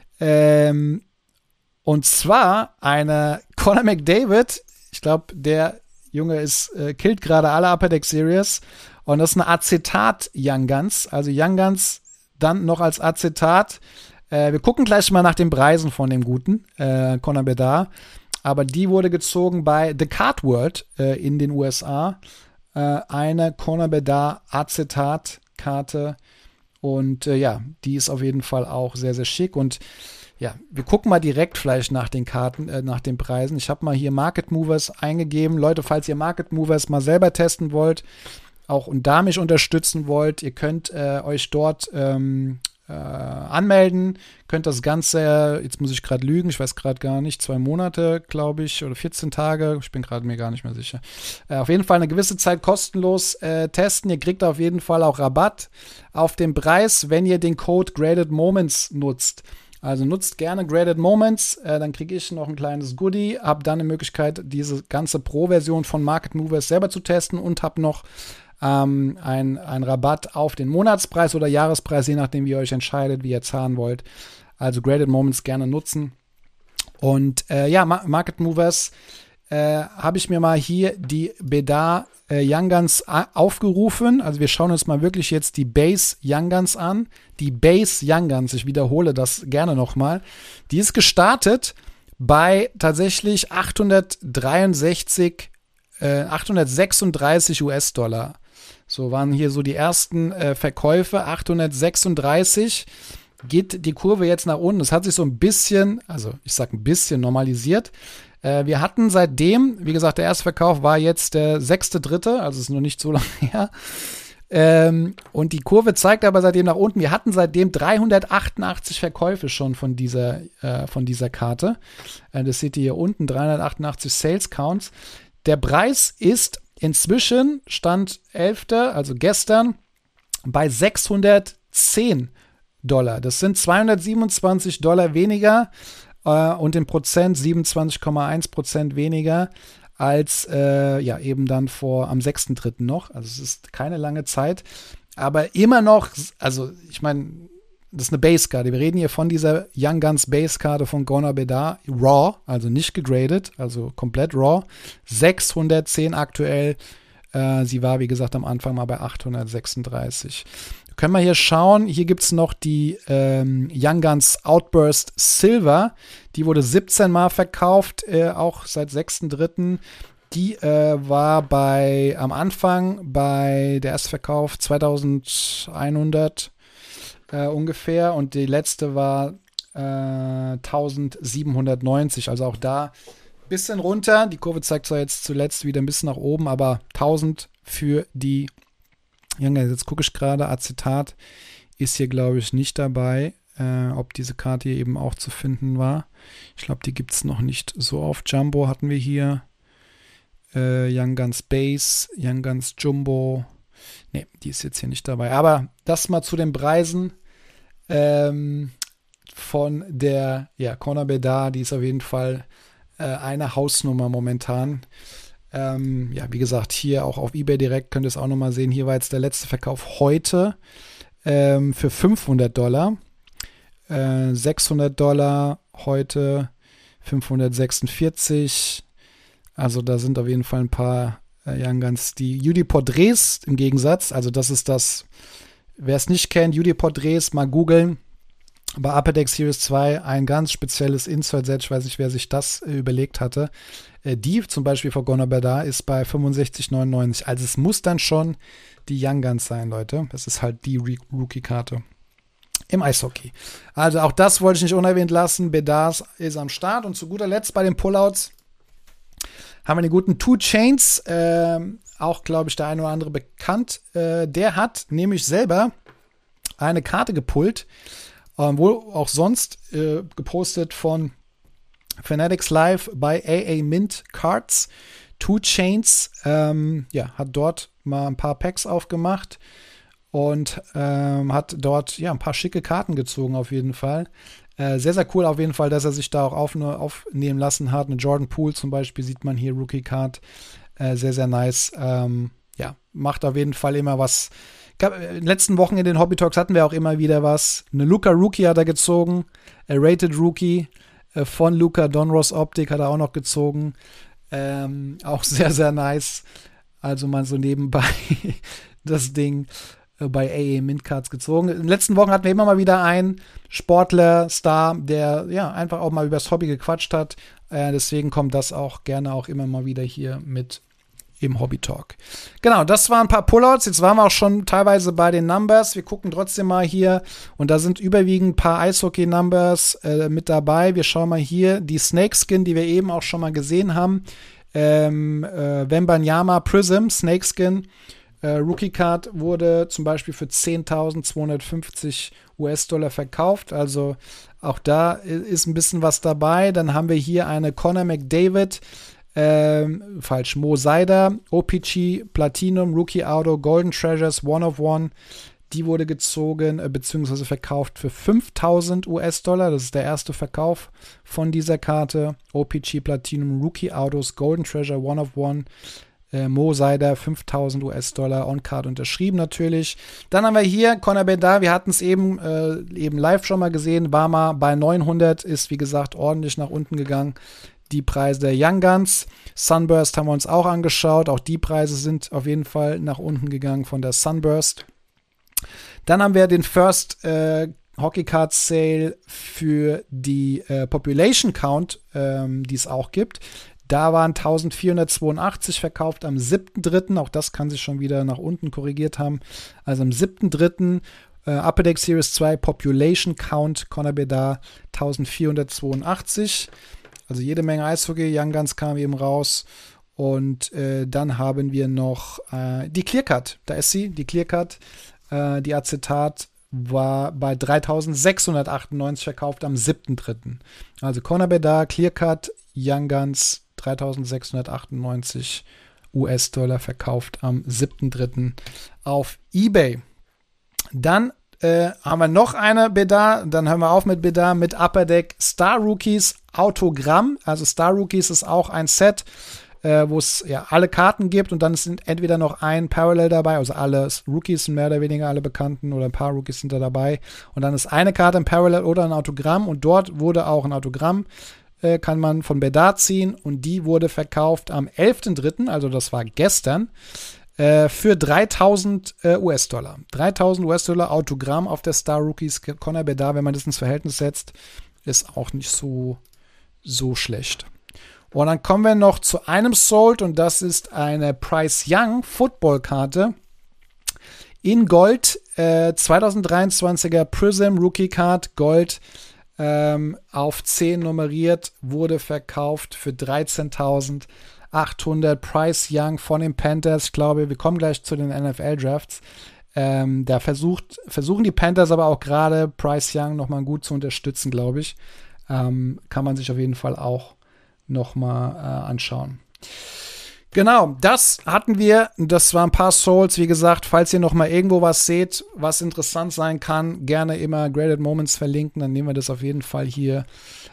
Und zwar eine Conor McDavid. Ich glaube, der Junge killt gerade alle Upper Deck Series. Und das ist eine Acetat Young Guns. Also Young Guns dann noch als Acetat. Wir gucken gleich mal nach den Preisen von dem guten Conor Bedard. Aber die wurde gezogen bei The Card World in den USA. Eine Conor Bedard Acetatkarte. Und die ist auf jeden Fall auch sehr, sehr schick. Und ja, wir gucken mal direkt vielleicht nach den Karten, nach den Preisen. Ich habe mal hier Market Movers eingegeben. Leute, falls ihr Market Movers mal selber testen wollt, auch und da mich unterstützen wollt, ihr könnt euch dort anmelden, könnt das Ganze, jetzt muss ich gerade lügen, ich weiß gerade gar nicht, 2 Monate, glaube ich, oder 14 Tage, ich bin gerade mir gar nicht mehr sicher. Auf jeden Fall eine gewisse Zeit kostenlos testen. Ihr kriegt auf jeden Fall auch Rabatt auf den Preis, wenn ihr den Code Graded Moments nutzt. Also nutzt gerne Graded Moments, dann kriege ich noch ein kleines Goodie, habe dann die Möglichkeit, diese ganze Pro-Version von Market Movers selber zu testen und habe noch ein Rabatt auf den Monatspreis oder Jahrespreis, je nachdem, wie ihr euch entscheidet, wie ihr zahlen wollt. Also Graded Moments gerne nutzen. Und Market Movers habe ich mir mal hier die Bedard Young Guns aufgerufen. Also wir schauen uns mal wirklich jetzt die Base Young Guns an. Die Base Young Guns, ich wiederhole das gerne nochmal. Die ist gestartet bei tatsächlich 836 US-Dollar. So waren hier so die ersten Verkäufe, 836. Geht die Kurve jetzt nach unten. Es hat sich so ein bisschen, also ich sag ein bisschen normalisiert. Wir hatten seitdem, wie gesagt, der erste Verkauf war jetzt der 6.3., also ist noch nicht so lange her. Und die Kurve zeigt aber seitdem nach unten. Wir hatten seitdem 388 Verkäufe schon von dieser Karte. Das seht ihr hier unten, 388 Sales Counts. Der Preis ist inzwischen, Stand 11., also gestern, bei $610. Das sind $227 weniger und in Prozent 27,1% weniger als eben dann am 6.3. noch. Also es ist keine lange Zeit, aber immer noch, also ich meine, das ist eine Base-Karte. Wir reden hier von dieser Young Guns Base-Karte von Conor Bedard, raw, also nicht gegradet, also komplett raw. 610 aktuell. Sie war, wie gesagt, am Anfang mal bei 836. Können wir hier schauen. Hier gibt es noch die Young Guns Outburst Silver. Die wurde 17 Mal verkauft, auch seit 6.3. Die war am Anfang bei der Erstverkauf 2100 ungefähr, und die letzte war 1790, also auch da ein bisschen runter. Die Kurve zeigt zwar jetzt zuletzt wieder ein bisschen nach oben, aber 1000 für die, jetzt gucke ich gerade, Acetat ist hier, glaube ich, nicht dabei, ob diese Karte hier eben auch zu finden war. Ich glaube, die gibt es noch nicht so auf. Jumbo hatten wir hier, Young Guns Base, Young Guns Jumbo. Ne, die ist jetzt hier nicht dabei. Aber das mal zu den Preisen von der Conor Bedard. Die ist auf jeden Fall eine Hausnummer momentan. Wie gesagt, hier auch auf eBay direkt könnt ihr es auch nochmal sehen. Hier war jetzt der letzte Verkauf heute für $500. $600 heute, 546. Also da sind auf jeden Fall ein paar Young Guns. Die UD Porträts im Gegensatz, also das ist das, wer es nicht kennt, UD Porträts, mal googeln. Bei Upper Deck Series 2 ein ganz spezielles Insert-Set, ich weiß nicht, wer sich das überlegt hatte. Die zum Beispiel von Conor Bedard ist bei 65,99. Also es muss dann schon die Young Guns sein, Leute. Das ist halt die Rookie-Karte im Eishockey. Also auch das wollte ich nicht unerwähnt lassen. Bedard ist am Start. Und zu guter Letzt bei den Pullouts haben wir den guten 2 Chainz, auch, glaube ich, der eine oder andere bekannt. Der hat nämlich selber eine Karte gepullt, wohl auch sonst gepostet von Fanatics Live bei AA Mint Cards. 2 Chainz hat dort mal ein paar Packs aufgemacht und hat dort ein paar schicke Karten gezogen auf jeden Fall. Sehr, sehr cool auf jeden Fall, dass er sich da auch aufnehmen lassen hat. Eine Jordan Poole zum Beispiel sieht man hier, Rookie Card. Sehr, sehr nice. Macht auf jeden Fall immer was. In den letzten Wochen in den Hobby Talks hatten wir auch immer wieder was. Eine Luka Rookie hat er gezogen. Rated Rookie von Luka Donruss Optik hat er auch noch gezogen. Auch sehr, sehr nice. Also mal so nebenbei das Ding. bei AA Mintcards gezogen. In den letzten Wochen hatten wir immer mal wieder einen Sportler, Star, der ja einfach auch mal übers Hobby gequatscht hat. Deswegen kommt das auch gerne auch immer mal wieder hier mit im Hobby Talk. Genau, das waren ein paar Pullouts. Jetzt waren wir auch schon teilweise bei den Numbers. Wir gucken trotzdem mal hier und da sind überwiegend ein paar Eishockey-Numbers mit dabei. Wir schauen mal hier die Snakeskin, die wir eben auch schon mal gesehen haben. Wembanyama Prism Snakeskin Rookie Card wurde zum Beispiel für 10.250 US-Dollar verkauft. Also auch da ist ein bisschen was dabei. Dann haben wir hier eine Connor McDavid, Mo Seider, OPG, Platinum, Rookie Auto, Golden Treasures, One of One. Die wurde gezogen bzw. verkauft für 5.000 US-Dollar. Das ist der erste Verkauf von dieser Karte. OPG, Platinum, Rookie Autos, Golden Treasure, One of One. Mo Seider, 5.000 US-Dollar, On-Card unterschrieben natürlich. Dann haben wir hier Connor Bedard, wir hatten es eben live schon mal gesehen, war mal bei 900, ist wie gesagt ordentlich nach unten gegangen. Die Preise der Young Guns. Sunburst haben wir uns auch angeschaut, auch die Preise sind auf jeden Fall nach unten gegangen von der Sunburst. Dann haben wir den First Hockey Card Sale für die Population Count, die es auch gibt. Da waren 1482 verkauft am 7.3. Auch das kann sich schon wieder nach unten korrigiert haben. Also am 7.3. Upper Deck Series 2 Population Count Connor Bedard 1482. Also jede Menge Eishockey. Young Guns kam eben raus. Und dann haben wir noch die Clear Cut. Da ist sie, die Clear Cut. Die Acetat war bei 3.698 verkauft am 7.3. Also Connor Bedard, Clear Cut, Young Guns 3.698 US-Dollar verkauft am 7.3. auf eBay. Dann haben wir noch eine Bedard, dann hören wir auf mit Bedard, mit Upper Deck Star Rookies Autogramm. Also Star Rookies ist auch ein Set, wo es ja alle Karten gibt und dann sind entweder noch ein Parallel dabei, also alle Rookies sind mehr oder weniger alle Bekannten oder ein paar Rookies sind da dabei und dann ist eine Karte ein Parallel oder ein Autogramm und dort wurde auch ein Autogramm kann man von Bedard ziehen und die wurde verkauft am 11.3., also das war gestern, für 3.000 US-Dollar. 3.000 US-Dollar Autogramm auf der Star Rookies Connor Bedard, wenn man das ins Verhältnis setzt, ist auch nicht so schlecht. Und dann kommen wir noch zu einem Sold und das ist eine Bryce Young Football-Karte in Gold, 2023er Prism Rookie Card Gold, auf 10 nummeriert, wurde verkauft für 13.800. Bryce Young von den Panthers. Ich glaube, wir kommen gleich zu den NFL-Drafts. Da versuchen die Panthers aber auch gerade Bryce Young nochmal gut zu unterstützen, glaube ich. Kann man sich auf jeden Fall auch nochmal anschauen. Genau, das hatten wir. Das waren ein paar Souls. Wie gesagt, falls ihr noch mal irgendwo was seht, was interessant sein kann, gerne immer Graded Moments verlinken. Dann nehmen wir das auf jeden Fall hier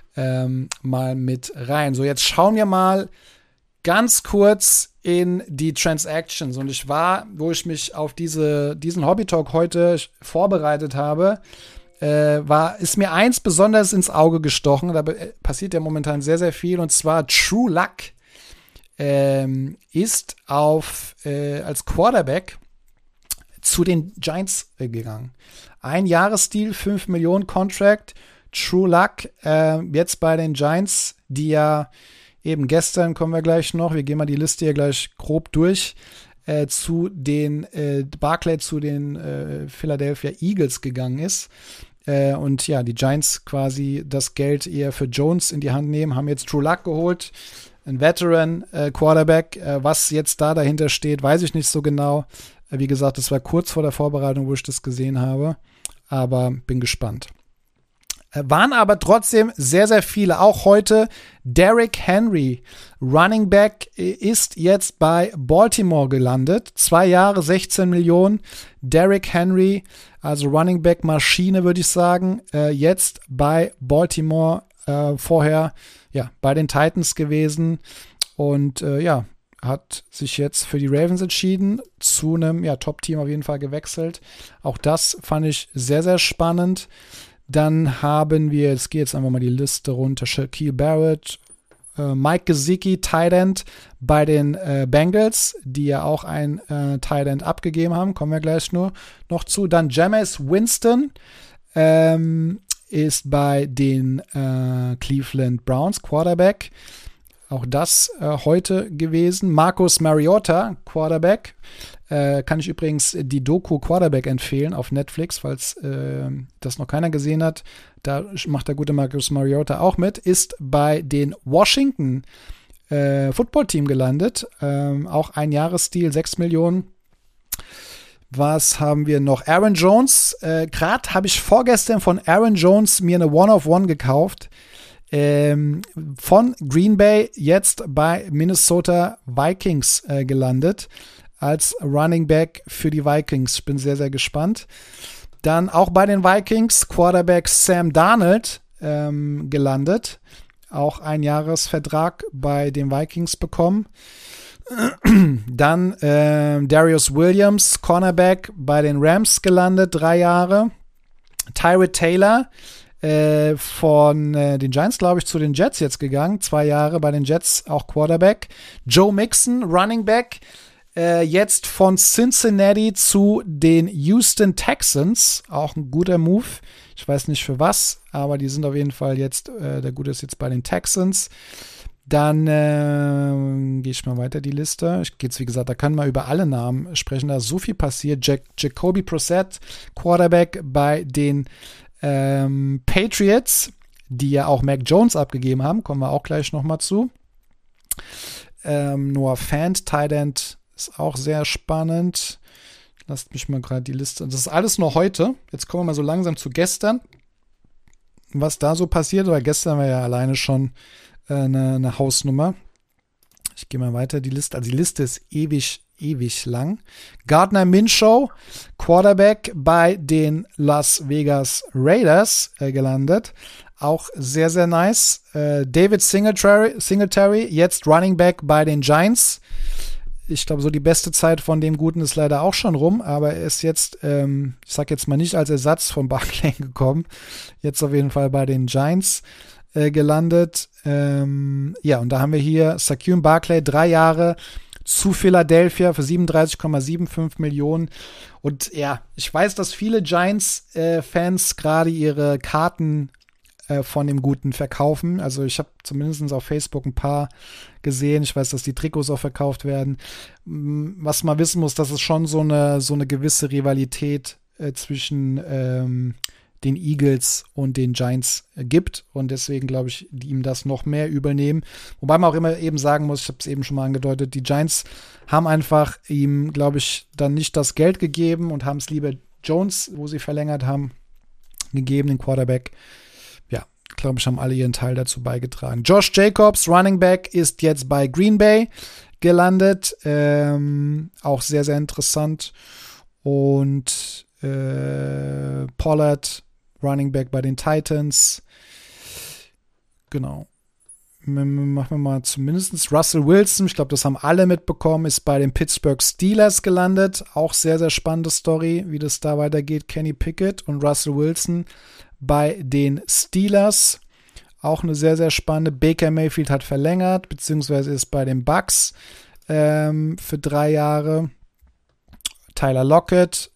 mal mit rein. So, jetzt schauen wir mal ganz kurz in die Transactions. Und wo ich mich auf diesen Hobby Talk heute vorbereitet habe, ist mir eins besonders ins Auge gestochen. Da passiert ja momentan sehr, sehr viel. Und zwar True Luck ist als Quarterback zu den Giants gegangen. Ein Jahresdeal, 5 Millionen Contract, True Luck, jetzt bei den Giants, die ja eben gestern, kommen wir gleich noch, wir gehen mal die Liste hier gleich grob durch, zu den Barclay zu den Philadelphia Eagles gegangen ist. Und ja, die Giants quasi das Geld eher für Jones in die Hand nehmen, haben jetzt True Luck geholt. Ein Veteran Quarterback, was jetzt da dahinter steht, weiß ich nicht so genau. Wie gesagt, das war kurz vor der Vorbereitung, wo ich das gesehen habe. Aber bin gespannt. Waren aber trotzdem sehr, sehr viele. Auch heute Derrick Henry, Running Back, ist jetzt bei Baltimore gelandet. 2 Jahre, 16 Millionen. Derrick Henry, also Running Back Maschine, würde ich sagen, jetzt bei Baltimore, vorher ja bei den Titans gewesen und hat sich jetzt für die Ravens entschieden, zu einem Top-Team auf jeden Fall gewechselt. Auch das fand ich sehr, sehr spannend. Dann haben wir, gehe jetzt einfach mal die Liste runter, Shaquille Barrett, Mike Gesicki, Tight End bei den Bengals, die ja auch ein Tight End abgegeben haben, kommen wir gleich nur noch zu. Dann Jameis Winston ist bei den Cleveland Browns, Quarterback. Auch das heute gewesen. Marcus Mariota, Quarterback. Kann ich übrigens die Doku Quarterback empfehlen auf Netflix, falls das noch keiner gesehen hat. Da macht der gute Marcus Mariota auch mit. Ist bei den Washington Football Team gelandet. Auch ein Jahresdeal, 6 Millionen. Was haben wir noch? Aaron Jones. Gerade habe ich vorgestern von Aaron Jones mir eine One-of-One gekauft. Von Green Bay jetzt bei Minnesota Vikings gelandet als Running Back für die Vikings. Ich bin sehr, sehr gespannt. Dann auch bei den Vikings Quarterback Sam Darnold gelandet. Auch ein Jahresvertrag bei den Vikings bekommen. Dann Darius Williams, Cornerback bei den Rams gelandet, 3 Jahre. Tyrod Taylor von den Giants, glaube ich, zu den Jets jetzt gegangen. 2 Jahre bei den Jets, auch Quarterback. Joe Mixon, Running Back, jetzt von Cincinnati zu den Houston Texans. Auch ein guter Move. Ich weiß nicht für was, aber die sind auf jeden Fall jetzt, der Gute ist jetzt bei den Texans. Dann gehe ich mal weiter die Liste. Ich gehe jetzt, wie gesagt, da können wir über alle Namen sprechen. Da ist so viel passiert. Jacoby Brissett, Quarterback bei den Patriots, die ja auch Mac Jones abgegeben haben. Kommen wir auch gleich nochmal zu. Noah Fant, Tight End, ist auch sehr spannend. Lasst mich mal gerade die Liste. Das ist alles nur heute. Jetzt kommen wir mal so langsam zu gestern. Was da so passiert, weil gestern war ja alleine schon eine Hausnummer. Ich gehe mal weiter, die Liste. Also die Liste ist ewig lang. Gardner Minshew, Quarterback bei den Las Vegas Raiders gelandet. Auch sehr, sehr nice. David Singletary, jetzt Running Back bei den Giants. Ich glaube, so die beste Zeit von dem Guten ist leider auch schon rum, aber er ist jetzt, ich sag jetzt mal nicht als Ersatz von Barkley gekommen. Jetzt auf jeden Fall bei den Giants gelandet. Ja, und da haben wir hier Saquon Barkley, 3 Jahre zu Philadelphia für 37,75 Millionen. Und ja, ich weiß, dass viele Giants-Fans gerade ihre Karten von dem Guten verkaufen. Also ich habe zumindest auf Facebook ein paar gesehen. Ich weiß, dass die Trikots auch verkauft werden. Was man wissen muss, dass es schon so eine gewisse Rivalität zwischen den Eagles und den Giants gibt und deswegen glaube ich, die ihm das noch mehr übernehmen. Wobei man auch immer eben sagen muss, ich habe es eben schon mal angedeutet, die Giants haben einfach ihm, glaube ich, dann nicht das Geld gegeben und haben es lieber Jones, wo sie verlängert haben, gegeben, den Quarterback. Ja, glaube ich, haben alle ihren Teil dazu beigetragen. Josh Jacobs, Running Back, ist jetzt bei Green Bay gelandet. Auch sehr, sehr interessant. Und Pollard, Running Back bei den Titans. Genau. Machen wir mal zumindest Russell Wilson, ich glaube, das haben alle mitbekommen, ist bei den Pittsburgh Steelers gelandet. Auch sehr, sehr spannende Story, wie das da weitergeht. Kenny Pickett und Russell Wilson bei den Steelers. Auch eine sehr, sehr spannende. Baker Mayfield hat verlängert, beziehungsweise ist bei den Bucks für 3 Jahre. Tyler Lockett,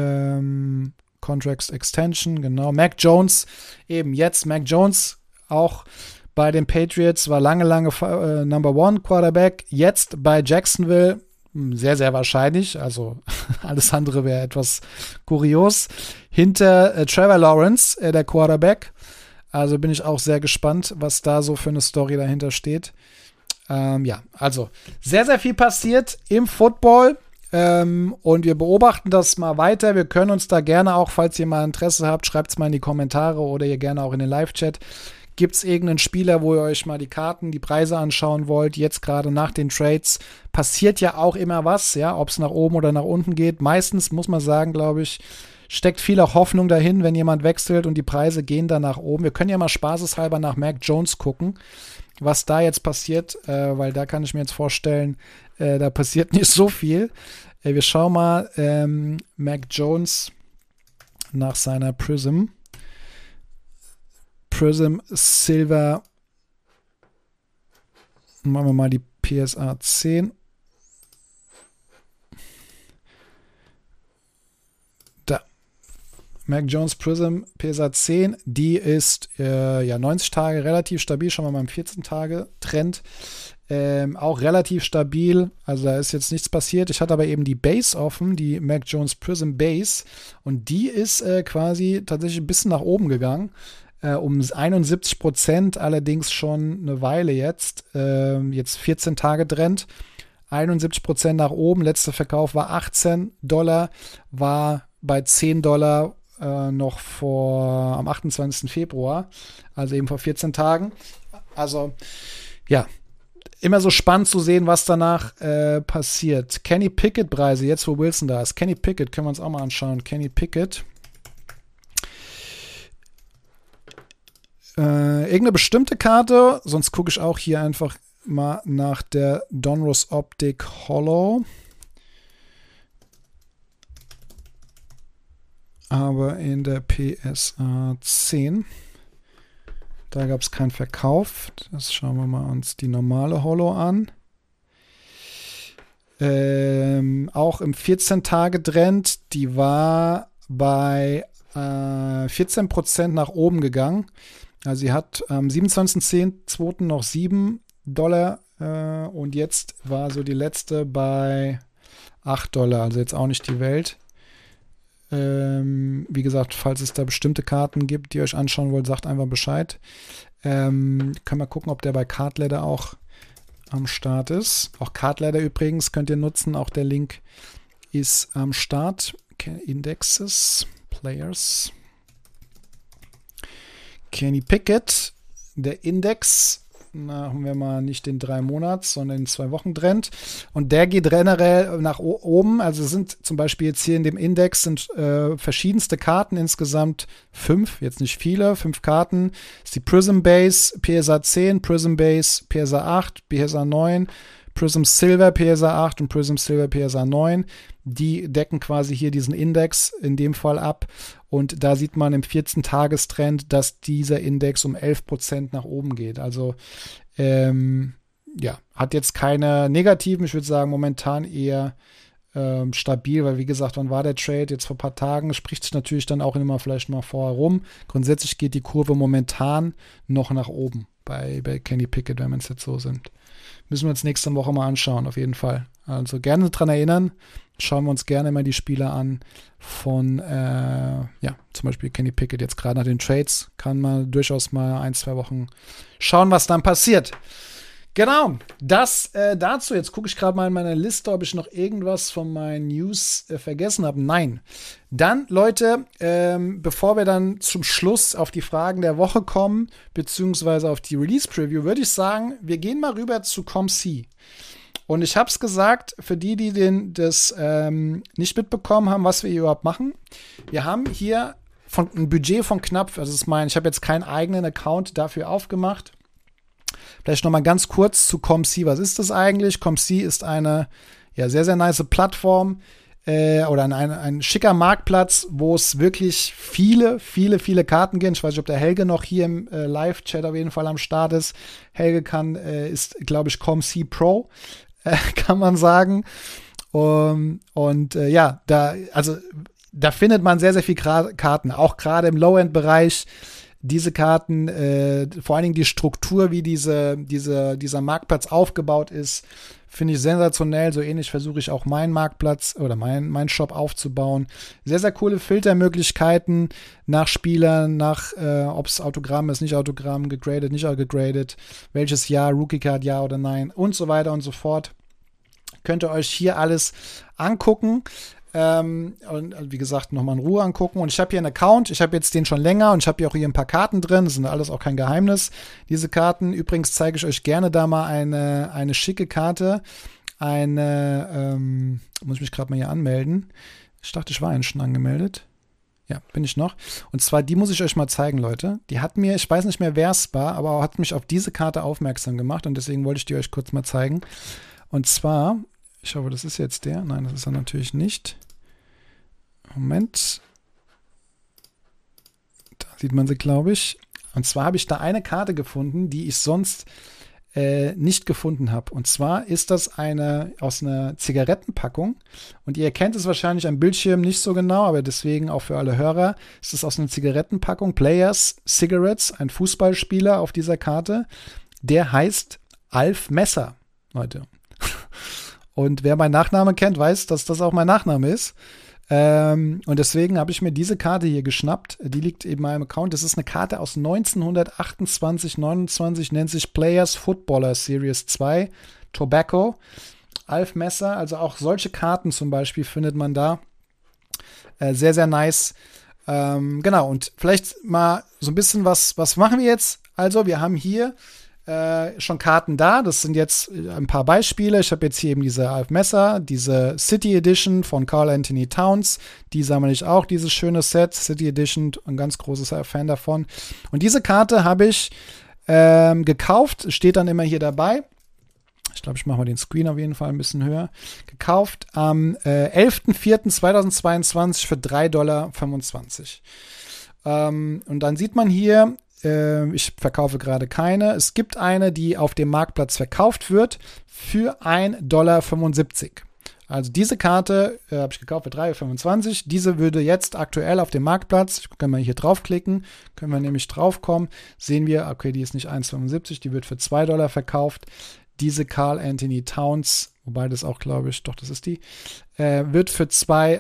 Contract Extension, genau. Mac Jones, eben jetzt Mac Jones, auch bei den Patriots, war lange Number One Quarterback, jetzt bei Jacksonville, sehr, sehr wahrscheinlich, also alles andere wäre etwas kurios, hinter Trevor Lawrence, der Quarterback, also bin ich auch sehr gespannt, was da so für eine Story dahinter steht. Ja, also sehr, sehr viel passiert im Football. Und wir beobachten das mal weiter. Wir können uns da gerne auch, falls ihr mal Interesse habt, schreibt es mal in die Kommentare oder ihr gerne auch in den Live-Chat. Gibt es irgendeinen Spieler, wo ihr euch mal die Karten, die Preise anschauen wollt? Jetzt gerade nach den Trades passiert ja auch immer was, ja, ob es nach oben oder nach unten geht. Meistens muss man sagen, glaube ich, steckt viel auch Hoffnung dahin, wenn jemand wechselt und die Preise gehen dann nach oben. Wir können ja mal spaßeshalber nach Mac Jones gucken, was da jetzt passiert, weil da kann ich mir jetzt vorstellen, da passiert nicht so viel. Wir schauen mal Mac Jones nach seiner Prism Silver Machen wir mal die PSA 10. Da. Mac Jones Prism PSA 10. Die ist 90 Tage relativ stabil. Schauen wir mal im 14-Tage-Trend. Auch relativ stabil. Also da ist jetzt nichts passiert. Ich hatte aber eben die Base offen, die Mac Jones Prism Base. Und die ist quasi tatsächlich ein bisschen nach oben gegangen. Um 71%, allerdings schon eine Weile jetzt. Jetzt 14 Tage Trend. 71% nach oben. Letzter Verkauf war $18, war bei $10 noch am 28. Februar. Also eben vor 14 Tagen. Also, ja. Immer so spannend zu sehen, was danach passiert. Kenny Pickett-Preise, jetzt wo Wilson da ist. Kenny Pickett, können wir uns auch mal anschauen. Kenny Pickett. Irgendeine bestimmte Karte, sonst gucke ich auch hier einfach mal nach der Donruss Optic Hollow. Aber in der PSA 10. Da gab es keinen Verkauf. Das schauen wir mal uns die normale Hollow an. Auch im 14-Tage-Trend, die war bei 14% nach oben gegangen. Also sie hat am 27.10.2. noch $7 und jetzt war so die letzte bei $8. Also jetzt auch nicht die Welt. Wie gesagt, falls es da bestimmte Karten gibt, die ihr euch anschauen wollt, sagt einfach Bescheid. Können wir gucken, ob der bei Cardladder auch am Start ist. Auch Cardladder übrigens könnt ihr nutzen. Auch der Link ist am Start. Indexes, Players. Kenny Pickett, der Index. Machen wir mal nicht den 3 Monats, sondern den 2 Wochen Trend. Und der geht generell nach oben. Also sind zum Beispiel jetzt hier in dem Index sind verschiedenste Karten, insgesamt 5, jetzt nicht viele, 5 Karten. Das ist die Prism Base, PSA 10, Prism Base, PSA 8, PSA 9, Prism Silver PSA 8 und Prism Silver PSA 9. Die decken quasi hier diesen Index in dem Fall ab. Und da sieht man im 14-Tagestrend, dass dieser Index um 11% nach oben geht. Also hat jetzt keine negativen, ich würde sagen momentan eher stabil, weil wie gesagt, wann war der Trade? Jetzt vor ein paar Tagen, spricht sich natürlich dann auch immer vielleicht mal vorher rum. Grundsätzlich geht die Kurve momentan noch nach oben bei Kenny Pickett, wenn wir es jetzt so sind. Müssen wir uns nächste Woche mal anschauen, auf jeden Fall. Also gerne dran erinnern, schauen wir uns gerne mal die Spieler an von, zum Beispiel Kenny Pickett, jetzt gerade nach den Trades, kann man durchaus mal 1-2 Wochen schauen, was dann passiert. Genau, das dazu. Jetzt gucke ich gerade mal in meiner Liste, ob ich noch irgendwas von meinen News vergessen habe. Nein. Dann, Leute, bevor wir dann zum Schluss auf die Fragen der Woche kommen, beziehungsweise auf die Release-Preview, würde ich sagen, wir gehen mal rüber zu COMC. Und ich habe es gesagt, für die das nicht mitbekommen haben, was wir hier überhaupt machen. Wir haben hier ein Budget von knapp, ich habe jetzt keinen eigenen Account dafür aufgemacht. Vielleicht noch mal ganz kurz zu COMC. Was ist das eigentlich? COMC ist eine sehr, sehr nice Plattform oder ein schicker Marktplatz, wo es wirklich viele, viele, viele Karten gibt. Ich weiß nicht, ob der Helge noch hier im Live-Chat auf jeden Fall am Start ist. Helge ist, glaube ich, COMC Pro, kann man sagen. Da findet man sehr, sehr viele Karten, auch gerade im Low-End-Bereich. Diese Karten, vor allen Dingen die Struktur, wie dieser Marktplatz aufgebaut ist, finde ich sensationell. So ähnlich versuche ich auch meinen Marktplatz oder meinen Shop aufzubauen. Sehr, sehr coole Filtermöglichkeiten nach Spielern, nach ob es Autogramm ist, nicht Autogramm, gegradet, nicht gegradet, welches Jahr, Rookie Card, ja oder nein und so weiter und so fort. Könnt ihr euch hier alles angucken. Und wie gesagt, nochmal in Ruhe angucken. Und ich habe hier einen Account, ich habe jetzt den schon länger und ich habe hier auch hier ein paar Karten drin. Das sind alles auch kein Geheimnis, diese Karten. Übrigens zeige ich euch gerne da mal eine schicke Karte. Muss ich mich gerade mal hier anmelden. Ich dachte, ich war eigentlich schon angemeldet. Ja, bin ich noch. Und zwar, die muss ich euch mal zeigen, Leute. Die hat mir, ich weiß nicht mehr, wer es war, aber hat mich auf diese Karte aufmerksam gemacht und deswegen wollte ich die euch kurz mal zeigen. Und zwar, ich hoffe, das ist jetzt der. Nein, das ist er natürlich nicht. Moment. Da sieht man sie, glaube ich. Und zwar habe ich da eine Karte gefunden, die ich sonst nicht gefunden habe. Und zwar ist das eine aus einer Zigarettenpackung. Und ihr erkennt es wahrscheinlich am Bildschirm nicht so genau, aber deswegen auch für alle Hörer ist es aus einer Zigarettenpackung. Players Cigarettes, ein Fußballspieler auf dieser Karte. Der heißt Alf Messer, Leute. Und wer meinen Nachnamen kennt, weiß, dass das auch mein Nachname ist. Und deswegen habe ich mir diese Karte hier geschnappt. Die liegt in meinem Account. Das ist eine Karte aus 1928, 29, nennt sich Players Footballer Series 2 Tobacco. Alf Messer, also auch solche Karten zum Beispiel findet man da. Sehr, sehr nice. Genau, und vielleicht mal so ein bisschen was machen wir jetzt? Also, wir haben hier schon Karten da. Das sind jetzt ein paar Beispiele. Ich habe jetzt hier eben diese Alf Messer, diese City Edition von Karl Anthony Towns. Die sammle ich auch, dieses schöne Set. City Edition, ein ganz großer Fan davon. Und diese Karte habe ich gekauft. Steht dann immer hier dabei. Ich glaube, ich mache mal den Screen auf jeden Fall ein bisschen höher. Gekauft am 11.04.2022 für $3,25. Und dann sieht man hier, ich verkaufe gerade keine. Es gibt eine, die auf dem Marktplatz verkauft wird für $1,75. Also diese Karte habe ich gekauft für $3,25. Diese würde jetzt aktuell auf dem Marktplatz, können wir hier draufklicken, können wir nämlich draufkommen, sehen wir, okay, die ist nicht $1,75, die wird für $2 verkauft. Diese Karl Anthony Towns, wobei das auch, glaube ich, doch, das ist die, wird für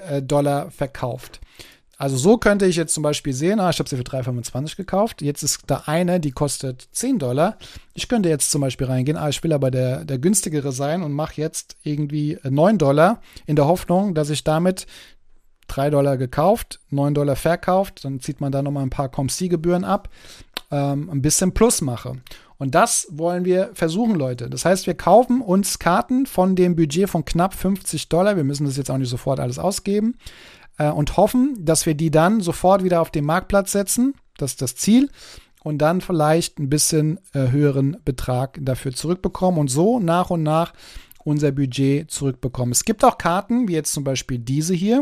$2 verkauft. Also so könnte ich jetzt zum Beispiel sehen, ich habe sie für $3,25 gekauft. Jetzt ist da eine, die kostet $10. Ich könnte jetzt zum Beispiel reingehen, ich will aber der günstigere sein und mache jetzt irgendwie $9 in der Hoffnung, dass ich damit $3 gekauft, $9 verkauft, dann zieht man da nochmal ein paar COMC-Gebühren ab, ein bisschen Plus mache. Und das wollen wir versuchen, Leute. Das heißt, wir kaufen uns Karten von dem Budget von knapp $50. Wir müssen das jetzt auch nicht sofort alles ausgeben. Und hoffen, dass wir die dann sofort wieder auf den Marktplatz setzen. Das ist das Ziel. Und dann vielleicht ein bisschen höheren Betrag dafür zurückbekommen und so nach und nach unser Budget zurückbekommen. Es gibt auch Karten, wie jetzt zum Beispiel diese hier.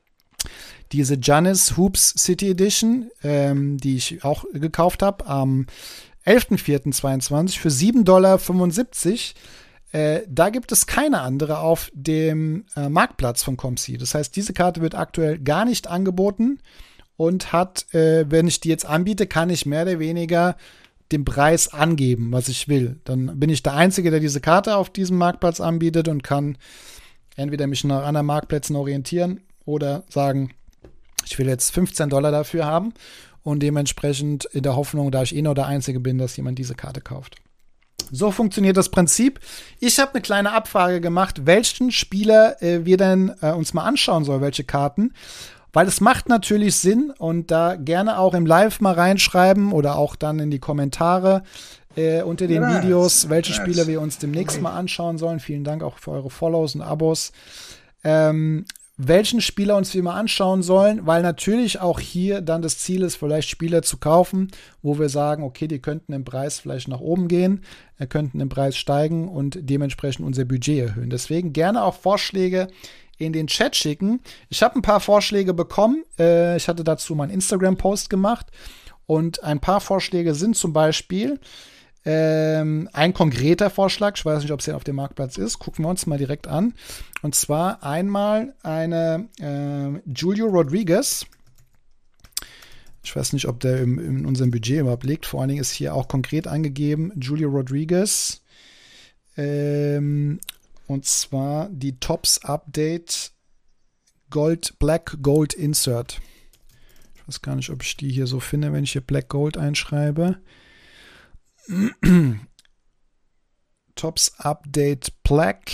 Diese Giannis Hoops City Edition, die ich auch gekauft habe am 11.04.22 für $7,75. Da gibt es keine andere auf dem Marktplatz von COMC. Das heißt, diese Karte wird aktuell gar nicht angeboten und hat, wenn ich die jetzt anbiete, kann ich mehr oder weniger den Preis angeben, was ich will. Dann bin ich der Einzige, der diese Karte auf diesem Marktplatz anbietet und kann entweder mich nach anderen Marktplätzen orientieren oder sagen, ich will jetzt $15 dafür haben und dementsprechend in der Hoffnung, da ich nur der Einzige bin, dass jemand diese Karte kauft. So funktioniert das Prinzip. Ich habe eine kleine Abfrage gemacht, welchen Spieler wir denn uns mal anschauen sollen, welche Karten. Weil es macht natürlich Sinn und da gerne auch im Live mal reinschreiben oder auch dann in die Kommentare unter den Videos, welche Spieler wir uns demnächst mal anschauen sollen. Vielen Dank auch für eure Follows und Abos. Welchen Spieler uns wir mal anschauen sollen, weil natürlich auch hier dann das Ziel ist, vielleicht Spieler zu kaufen, wo wir sagen, okay, die könnten im Preis vielleicht nach oben gehen, könnten im Preis steigen und dementsprechend unser Budget erhöhen. Deswegen gerne auch Vorschläge in den Chat schicken. Ich habe ein paar Vorschläge bekommen. Ich hatte dazu meinen Instagram-Post gemacht und ein paar Vorschläge sind zum Beispiel ein konkreter Vorschlag, ich weiß nicht, ob es hier auf dem Marktplatz ist, gucken wir uns mal direkt an. Und zwar einmal eine Julio Rodriguez. Ich weiß nicht, ob der in unserem Budget überhaupt liegt. Vor allen Dingen ist hier auch konkret angegeben, Julio Rodriguez. Und zwar die Topps Update Black Gold Insert. Ich weiß gar nicht, ob ich die hier so finde, wenn ich hier Black Gold einschreibe. Topps Update Black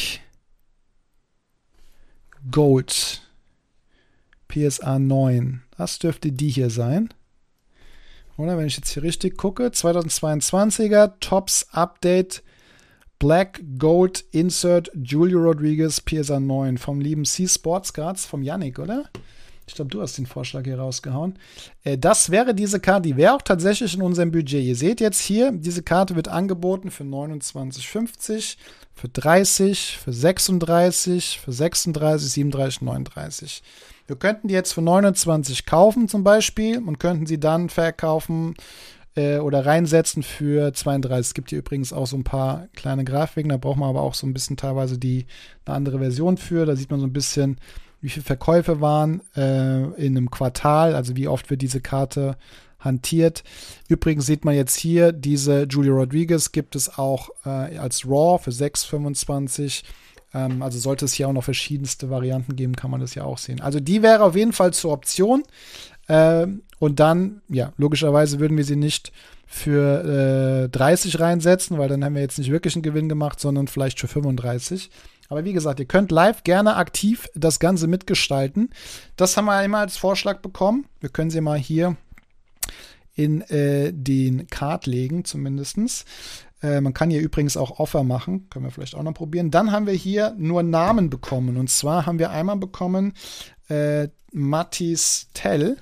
Gold PSA 9. Das dürfte die hier sein. Oder wenn ich jetzt hier richtig gucke, 2022er Topps Update Black Gold Insert Julio Rodriguez PSA 9 vom lieben C Sports Cards, vom Yannick, oder? Ich glaube, du hast den Vorschlag hier rausgehauen. Das wäre diese Karte, die wäre auch tatsächlich in unserem Budget. Ihr seht jetzt hier, diese Karte wird angeboten für 29,50, für 30, für 36, für 36, 37, 39. Wir könnten die jetzt für 29 kaufen zum Beispiel und könnten sie dann verkaufen oder reinsetzen für 32. Es gibt hier übrigens auch so ein paar kleine Grafiken, da braucht man aber auch so ein bisschen teilweise eine andere Version für. Da sieht man so ein bisschen, wie viele Verkäufe waren in einem Quartal, also wie oft wird diese Karte hantiert. Übrigens sieht man jetzt hier, diese Julio Rodriguez gibt es auch als Raw für 6,25. Also sollte es hier auch noch verschiedenste Varianten geben, kann man das ja auch sehen. Also die wäre auf jeden Fall zur Option. Und dann, ja, logischerweise würden wir sie nicht für 30 reinsetzen, weil dann haben wir jetzt nicht wirklich einen Gewinn gemacht, sondern vielleicht für 35. Aber wie gesagt, ihr könnt live gerne aktiv das Ganze mitgestalten. Das haben wir einmal als Vorschlag bekommen. Wir können sie mal hier in den Card legen, zumindestens. Man kann hier übrigens auch Offer machen. Können wir vielleicht auch noch probieren. Dann haben wir hier nur Namen bekommen. Und zwar haben wir einmal bekommen Mathys Tell.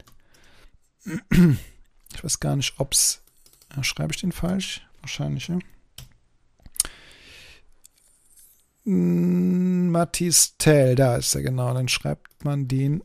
Ich weiß gar nicht, ob es. Schreibe ich den falsch? Wahrscheinlich, ja. Mathys Tell, da ist er genau. Dann schreibt man den.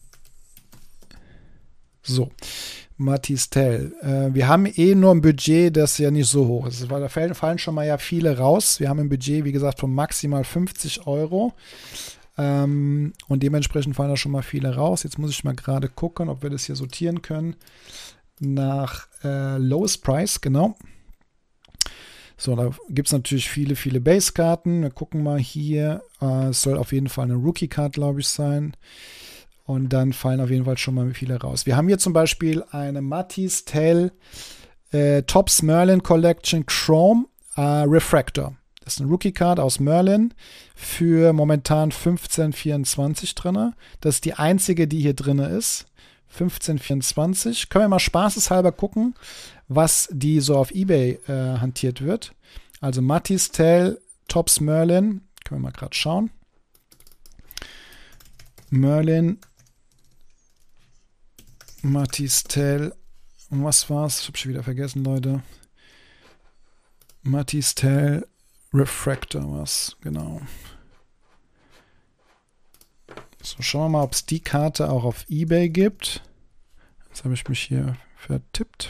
So. Mathys Tell. Wir haben nur ein Budget, das ja nicht so hoch ist. Da fallen schon mal ja viele raus. Wir haben ein Budget, wie gesagt, von maximal 50 Euro. Und dementsprechend fallen da schon mal viele raus. Jetzt muss ich mal gerade gucken, ob wir das hier sortieren können. Nach Lowest Price, genau. So, da gibt es natürlich viele Base-Karten. Wir gucken mal hier. Es soll auf jeden Fall eine Rookie-Card, glaube ich, sein. Und dann fallen auf jeden Fall schon mal viele raus. Wir haben hier zum Beispiel eine Mathys Tell Topps Merlin Collection Chrome Refractor. Das ist eine Rookie-Card aus Merlin für momentan 15,24 drin. Das ist die einzige, die hier drin ist. 15,24. Können wir mal spaßeshalber gucken, was die so auf eBay hantiert wird. Also Mathys Tell Topps Merlin. Können wir mal gerade schauen. Merlin Mathys Tell. Und was war's? Ich habe schon wieder vergessen, Leute. Mathys Tell Refractor was, genau. So, schauen wir mal, ob es die Karte auch auf eBay gibt. Jetzt habe ich mich hier vertippt.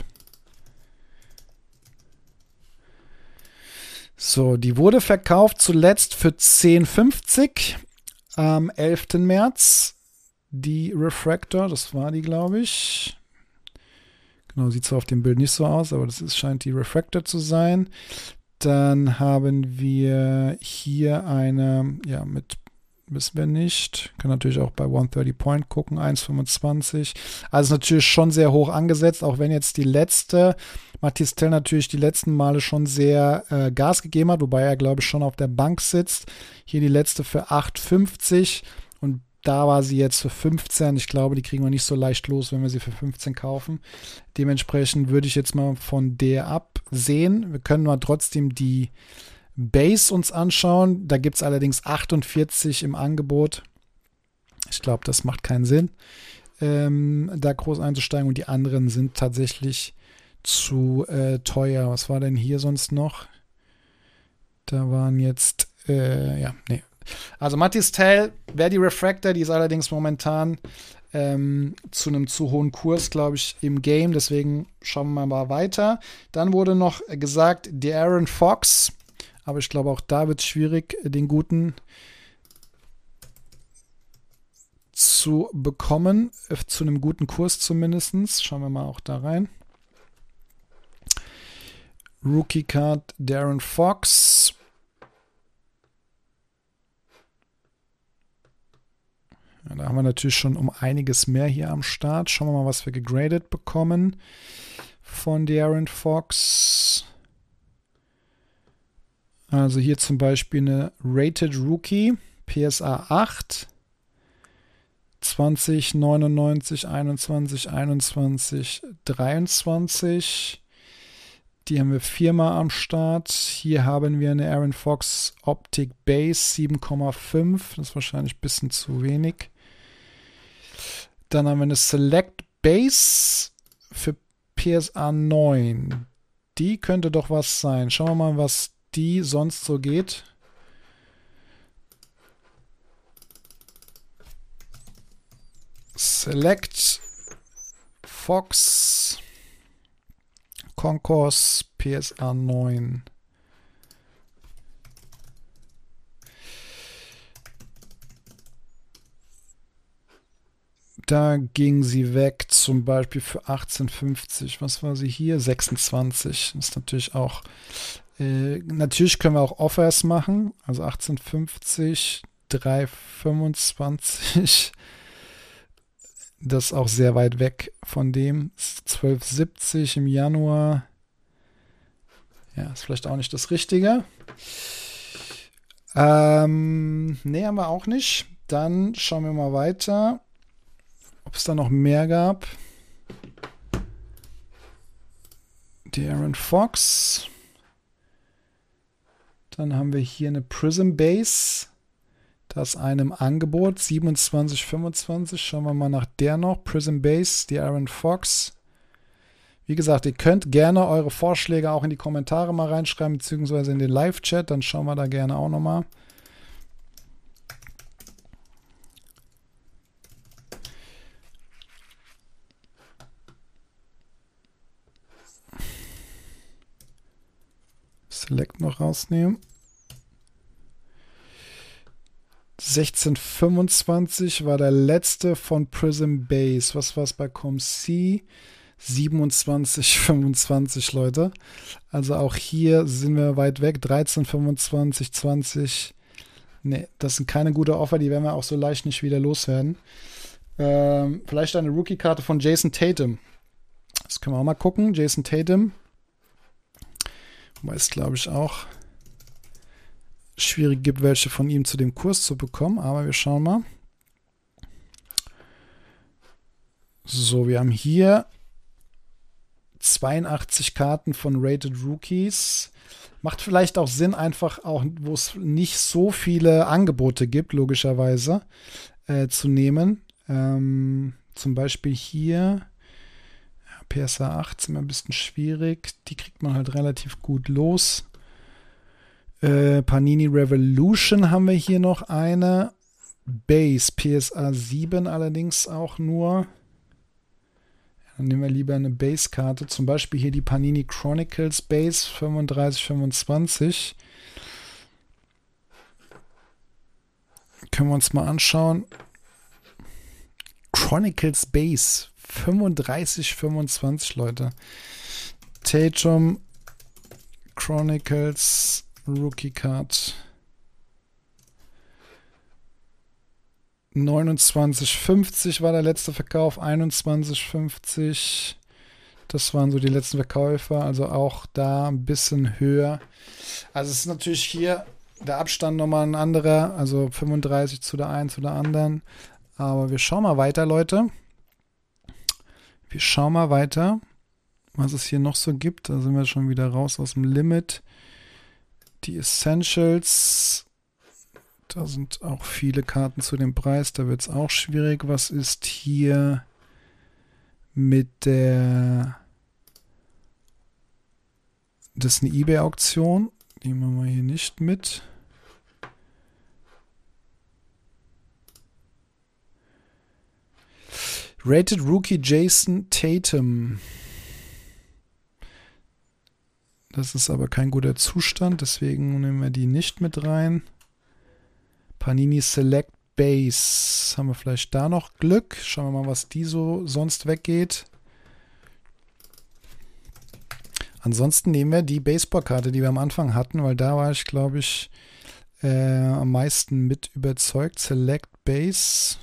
So, die wurde verkauft zuletzt für 10,50 am 11. März. Die Refractor, das war die, glaube ich. Genau, sieht zwar auf dem Bild nicht so aus, aber scheint die Refractor zu sein. Dann haben wir hier eine, ja, wissen wir nicht. Können natürlich auch bei 130 Point gucken, 1,25. Also natürlich schon sehr hoch angesetzt, auch wenn jetzt die letzte, Mathys Tell natürlich die letzten Male schon sehr Gas gegeben hat, wobei er, glaube ich, schon auf der Bank sitzt. Hier die letzte für 8,50 und da war sie jetzt für 15. Ich glaube, die kriegen wir nicht so leicht los, wenn wir sie für 15 kaufen. Dementsprechend würde ich jetzt mal von der absehen. Wir können mal trotzdem die Base uns anschauen. Da gibt es allerdings 48 im Angebot. Ich glaube, das macht keinen Sinn, da groß einzusteigen. Und die anderen sind tatsächlich zu teuer. Was war denn hier sonst noch? Da waren jetzt, Also Mathys Tell wäre die Refractor, die ist allerdings momentan zu einem zu hohen Kurs, glaube ich, im Game. Deswegen schauen wir mal weiter. Dann wurde noch gesagt, De'Aaron Fox. Aber ich glaube, auch da wird es schwierig, den guten zu bekommen. Zu einem guten Kurs zumindest. Schauen wir mal auch da rein. Rookie Card De'Aaron Fox. Ja, da haben wir natürlich schon um einiges mehr hier am Start. Schauen wir mal, was wir gegradet bekommen von De'Aaron Fox. Also hier zum Beispiel eine Rated Rookie, PSA 8, 20, 99, 21, 21, 23. Die haben wir viermal am Start. Hier haben wir eine Aaron Fox Optic Base 7,5. Das ist wahrscheinlich ein bisschen zu wenig. Dann haben wir eine Select Base für PSA 9. Die könnte doch was sein. Schauen wir mal, was die sonst so geht. Select Fox. Concourse PSA 9. Da ging sie weg, zum Beispiel für 18,50. Was war sie hier? 26. Das ist natürlich auch. Natürlich können wir auch Offers machen. Also 18,50, 3,25. Das ist auch sehr weit weg von dem. 12,70 im Januar. Ja, ist vielleicht auch nicht das Richtige. Nee, haben wir auch nicht. Dann schauen wir mal weiter, ob es da noch mehr gab. Die Aaron Fox. Dann haben wir hier eine Prism Base. Das einem Angebot 27,25. Schauen wir mal nach der noch. Prism Base, die Aaron Fox. Wie gesagt, ihr könnt gerne eure Vorschläge auch in die Kommentare mal reinschreiben, beziehungsweise in den Live-Chat. Dann schauen wir da gerne auch nochmal. Select noch rausnehmen. 16,25 war der letzte von Prism Base. Was war es bei ComC? 27,25, Leute. Also auch hier sind wir weit weg. 13,25, 20. Ne, das sind keine gute Offer. Die werden wir auch so leicht nicht wieder loswerden. Vielleicht eine Rookie-Karte von Jason Tatum. Das können wir auch mal gucken. Jason Tatum. Wobei es, glaube ich, auch schwierig gibt, welche von ihm zu dem Kurs zu bekommen. Aber wir schauen mal. So, wir haben hier 82 Karten von Rated Rookies. Macht vielleicht auch Sinn, einfach auch, wo es nicht so viele Angebote gibt, logischerweise, zu nehmen. Zum Beispiel hier PSA 8 ist immer ein bisschen schwierig. Die kriegt man halt relativ gut los. Panini Revolution haben wir hier noch eine. Base PSA 7 allerdings auch nur. Dann nehmen wir lieber eine Base-Karte. Zum Beispiel hier die Panini Chronicles Base 35,25. Können wir uns mal anschauen. Chronicles Base 35,25, Leute. Tatum Chronicles Rookie Card 29,50 war der letzte Verkauf, 21,50. Das waren so die letzten Verkäufer, also auch da ein bisschen höher. Also es ist natürlich hier der Abstand nochmal ein anderer, also 35 zu der einen, zu der anderen. Aber wir schauen mal weiter, Leute. Wir schauen mal weiter, was es hier noch so gibt. Da sind wir schon wieder raus aus dem Limit. Die Essentials, da sind auch viele Karten zu dem Preis, da wird es auch schwierig. Was ist hier mit der, das ist eine eBay-Auktion, die machen wir hier nicht mit. Rated Rookie Jason Tatum. Das ist aber kein guter Zustand, deswegen nehmen wir die nicht mit rein. Panini Select Base. Haben wir vielleicht da noch Glück? Schauen wir mal, was die so sonst weggeht. Ansonsten nehmen wir die Baseball-Karte, die wir am Anfang hatten, weil da war ich, glaube ich, am meisten mit überzeugt. Select Base.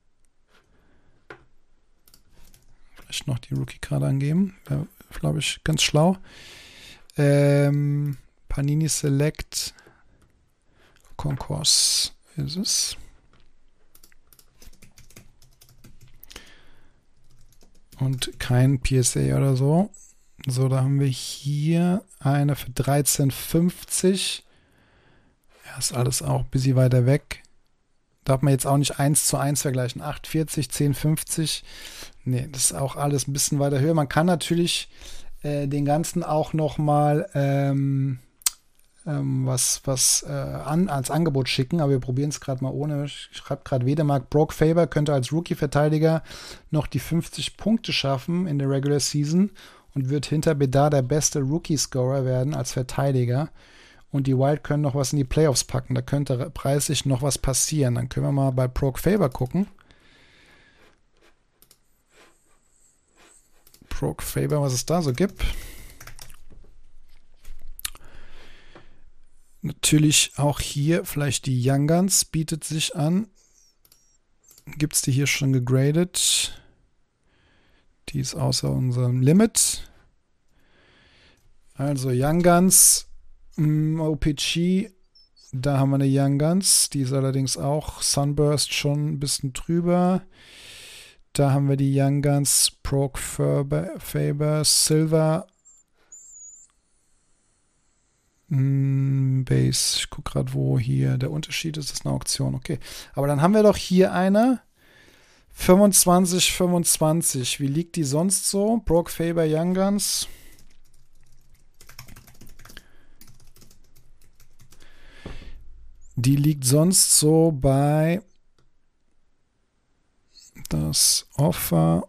Vielleicht noch die Rookie-Karte angeben. Wäre, glaube ich, ganz schlau. Panini Select Concourse ist es. Und kein PSA oder so. So, da haben wir hier eine für 13,50. Ja, ist alles auch ein bisschen weiter weg. Darf man jetzt auch nicht 1:1 vergleichen. 8,40, 10,50. Nee, das ist auch alles ein bisschen weiter höher. Man kann natürlich den Ganzen auch nochmal als Angebot schicken, aber wir probieren es gerade mal ohne. Ich schreibe gerade Wedemark, Brock Faber könnte als Rookie-Verteidiger noch die 50 Punkte schaffen in der Regular Season und wird hinter Bedard der beste Rookie-Scorer werden als Verteidiger. Und die Wild können noch was in die Playoffs packen. Da könnte preislich noch was passieren. Dann können wir mal bei Brock Faber gucken. Brock Faber, was es da so gibt. Natürlich auch hier vielleicht die Young Guns bietet sich an. Gibt es die hier schon gegradet? Die ist außer unserem Limit. Also Young Guns, OPG, da haben wir eine Young Guns. Die ist allerdings auch Sunburst schon ein bisschen drüber. Da haben wir die Young Guns, Brock Faber, Silver, Base. Ich gucke gerade, wo hier der Unterschied ist. Das ist eine Auktion, okay. Aber dann haben wir doch hier eine 25, 25. Wie liegt die sonst so? Brock Faber, Young Guns. Die liegt sonst so bei das Offer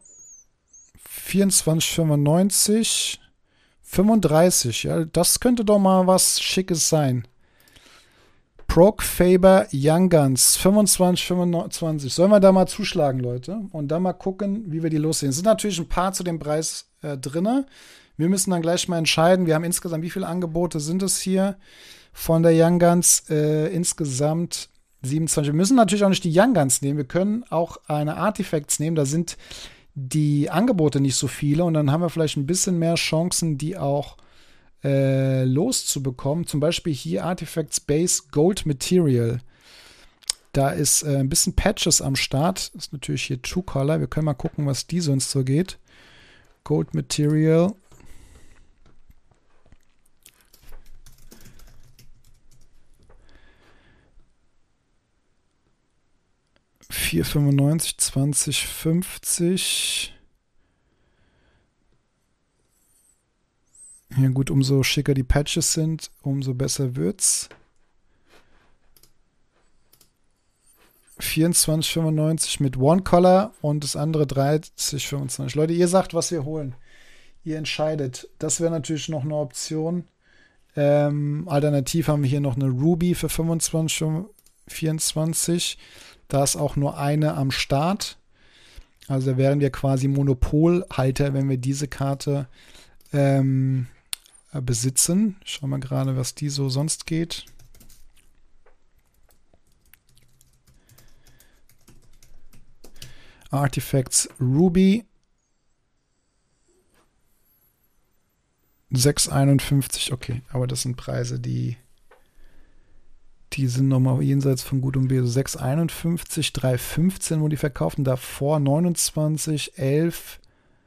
24,95, 35. Ja, das könnte doch mal was Schickes sein. Brock Faber Young Guns 25, 25. Sollen wir da mal zuschlagen, Leute? Und dann mal gucken, wie wir die lossehen. Es sind natürlich ein paar zu dem Preis drin. Wir müssen dann gleich mal entscheiden. Wir haben insgesamt, wie viele Angebote sind es hier von der Young Guns? Insgesamt 27. Wir müssen natürlich auch nicht die Young Guns nehmen. Wir können auch eine Artifacts nehmen. Da sind die Angebote nicht so viele. Und dann haben wir vielleicht ein bisschen mehr Chancen, die auch loszubekommen. Zum Beispiel hier Artifacts Base Gold Material. Da ist ein bisschen Patches am Start. Das ist natürlich hier True Color. Wir können mal gucken, was die sonst so geht. Gold Material. $4,95, 20,50. Ja gut, umso schicker die Patches sind, umso besser wird's. 24,95 mit One Color und das andere 30,25. Leute, ihr sagt, was wir holen. Ihr entscheidet. Das wäre natürlich noch eine Option. Alternativ haben wir hier noch eine Ruby für 25,24. Da ist auch nur eine am Start. Also da wären wir quasi Monopolhalter, wenn wir diese Karte besitzen. Schauen wir gerade, was die so sonst geht. Artifacts Ruby 6,51. Okay, aber das sind Preise, die sind nochmal jenseits von Gut und Böse. 6,51, 3,15, wo die verkaufen. Davor 29, 11,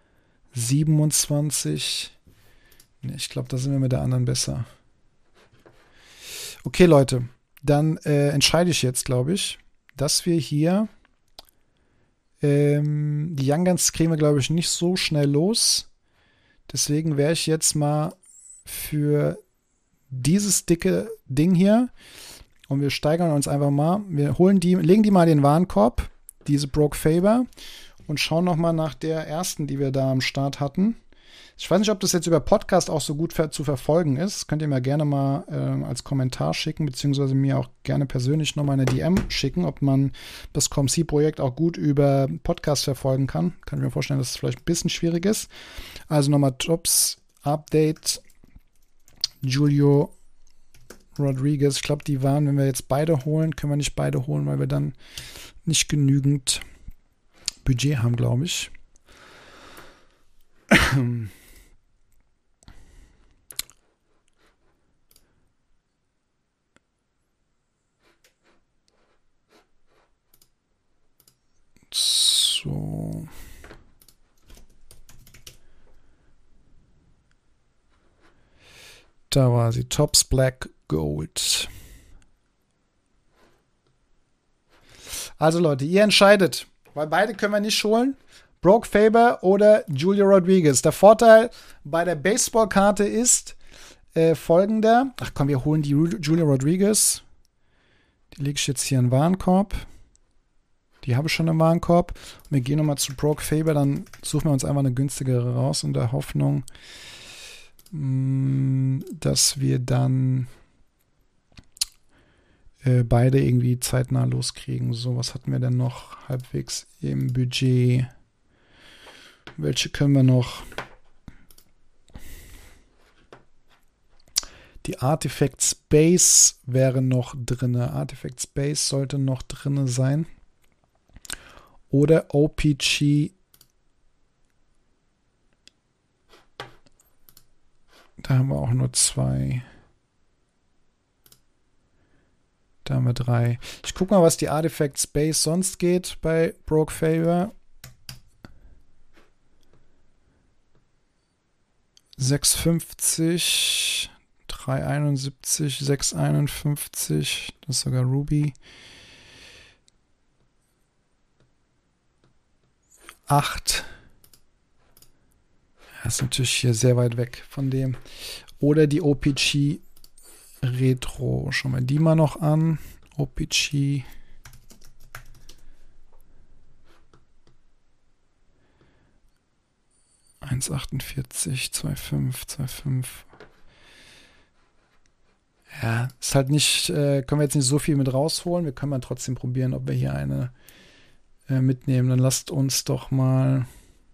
27. Ich glaube, da sind wir mit der anderen besser. Okay, Leute. Dann entscheide ich jetzt, glaube ich, dass wir hier die Young Guns kriegen wir, glaube ich, nicht so schnell los. Deswegen wäre ich jetzt mal für dieses dicke Ding hier und wir steigern uns einfach mal. Wir legen die mal in den Warenkorb, diese Brock Faber, und schauen nochmal nach der ersten, die wir da am Start hatten. Ich weiß nicht, ob das jetzt über Podcast auch so gut zu verfolgen ist. Könnt ihr mir gerne mal als Kommentar schicken, beziehungsweise mir auch gerne persönlich nochmal eine DM schicken, ob man das COMC-Projekt auch gut über Podcast verfolgen kann. Kann ich mir vorstellen, dass es vielleicht ein bisschen schwierig ist. Also nochmal Tops, Update, Julio Rodriguez. Ich glaube, die waren, wenn wir jetzt beide holen, können wir nicht beide holen, weil wir dann nicht genügend Budget haben, glaube ich. So. Da war sie. Tops Black Gold. Also Leute, ihr entscheidet, weil beide können wir nicht holen. Brock Faber oder Julio Rodriguez. Der Vorteil bei der Baseballkarte ist folgender. Ach komm, wir holen die Julio Rodriguez. Die lege ich jetzt hier in den Warenkorb. Die habe ich schon im Warenkorb. Wir gehen nochmal zu Broke Faber, dann suchen wir uns einfach eine günstigere raus in der Hoffnung, dass wir dann beide irgendwie zeitnah loskriegen. So, was hatten wir denn noch halbwegs im Budget? Welche können wir noch? Die Artifact Space wäre noch drin. Artifact Space sollte noch drin sein. Oder OPG. Da haben wir auch nur 2. Da haben wir 3. Ich gucke mal, was die Artifact Space sonst geht bei Broke Faber. 6,50, 3,71, 6,51. Das ist sogar Ruby. 8. Das ist natürlich hier sehr weit weg von dem. Oder die OPG Retro. Schauen wir die mal noch an. OPG. $1,48, 2,5, 2,5. Ja, ist halt nicht, können wir jetzt nicht so viel mit rausholen. Wir können mal trotzdem probieren, ob wir hier eine mitnehmen. Dann lasst uns doch mal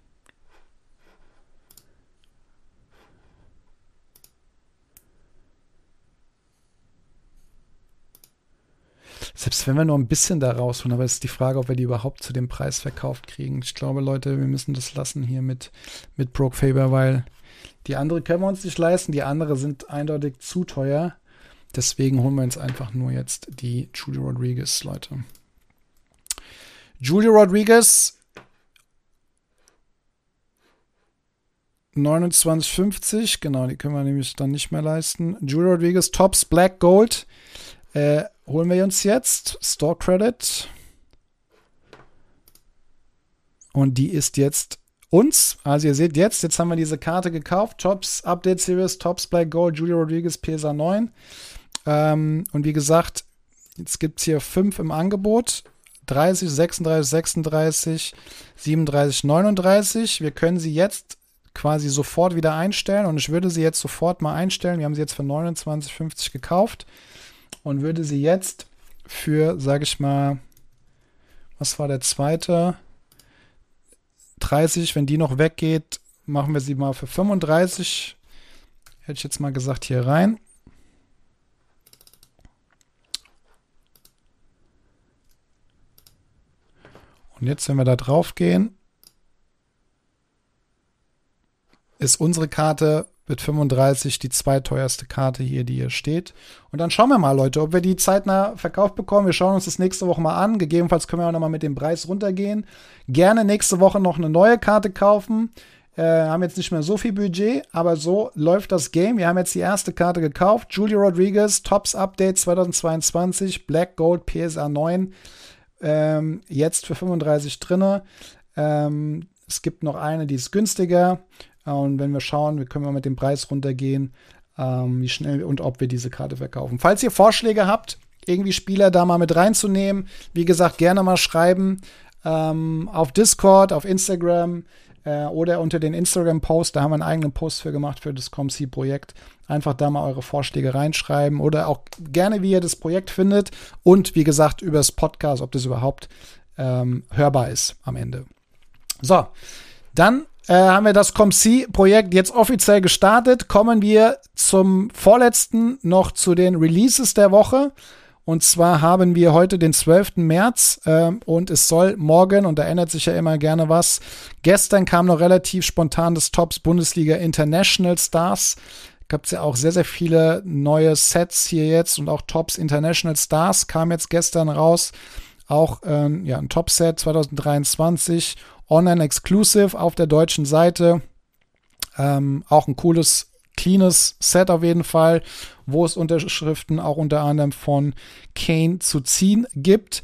selbst wenn wir nur ein bisschen da rausholen, aber es ist die Frage, ob wir die überhaupt zu dem Preis verkauft kriegen. Ich glaube, Leute, wir müssen das lassen hier mit Broke Faber, weil die andere können wir uns nicht leisten. Die andere sind eindeutig zu teuer. Deswegen holen wir uns einfach nur jetzt die Julie Rodriguez, Leute. Julie Rodriguez 29,50, genau, die können wir nämlich dann nicht mehr leisten. Julie Rodriguez Tops Black Gold holen wir uns jetzt. Store Credit. Und die ist jetzt uns. Also ihr seht jetzt haben wir diese Karte gekauft. Tops Update Series, Tops Black Gold, Julie Rodriguez PSA 9. Und wie gesagt, jetzt gibt es hier 5 im Angebot. 30, 36, 36, 37, 39. Wir können sie jetzt quasi sofort wieder einstellen und ich würde sie jetzt sofort mal einstellen. Wir haben sie jetzt für 29,50 gekauft und würde sie jetzt für, sage ich mal, was war der zweite? 30, wenn die noch weggeht, machen wir sie mal für 35. Hätte ich jetzt mal gesagt, hier rein. Und jetzt, wenn wir da drauf gehen, ist unsere Karte mit 35 die zweiteuerste Karte hier, die hier steht. Und dann schauen wir mal, Leute, ob wir die zeitnah verkauft bekommen. Wir schauen uns das nächste Woche mal an. Gegebenenfalls können wir auch noch mal mit dem Preis runtergehen. Gerne nächste Woche noch eine neue Karte kaufen. Haben jetzt nicht mehr so viel Budget, aber so läuft das Game. Wir haben jetzt die erste Karte gekauft. Julie Rodriguez, Tops Update 2022, Black Gold PSA 9. Jetzt für 35 drinne. Es gibt noch eine, die ist günstiger. Und wenn wir schauen, wir können mal mit dem Preis runtergehen, wie schnell und ob wir diese Karte verkaufen. Falls ihr Vorschläge habt, irgendwie Spieler da mal mit reinzunehmen, wie gesagt, gerne mal schreiben auf Discord, auf Instagram oder unter den Instagram-Post. Da haben wir einen eigenen Post für gemacht für das COMC-Projekt. Einfach da mal eure Vorschläge reinschreiben oder auch gerne, wie ihr das Projekt findet und wie gesagt, über das Podcast, ob das überhaupt hörbar ist am Ende. So, dann haben wir das COMC-Projekt jetzt offiziell gestartet. Kommen wir zum vorletzten noch zu den Releases der Woche. Und zwar haben wir heute den 12. März und es soll morgen, und da ändert sich ja immer gerne was, gestern kam noch relativ spontan das Tops Bundesliga International Stars. Gab es ja auch sehr, sehr viele neue Sets hier jetzt und auch Tops International Stars kam jetzt gestern raus. Auch ein Top-Set 2023, Online Exclusive auf der deutschen Seite. Auch ein cooles, cleanes Set auf jeden Fall, wo es Unterschriften auch unter anderem von Kane zu ziehen gibt.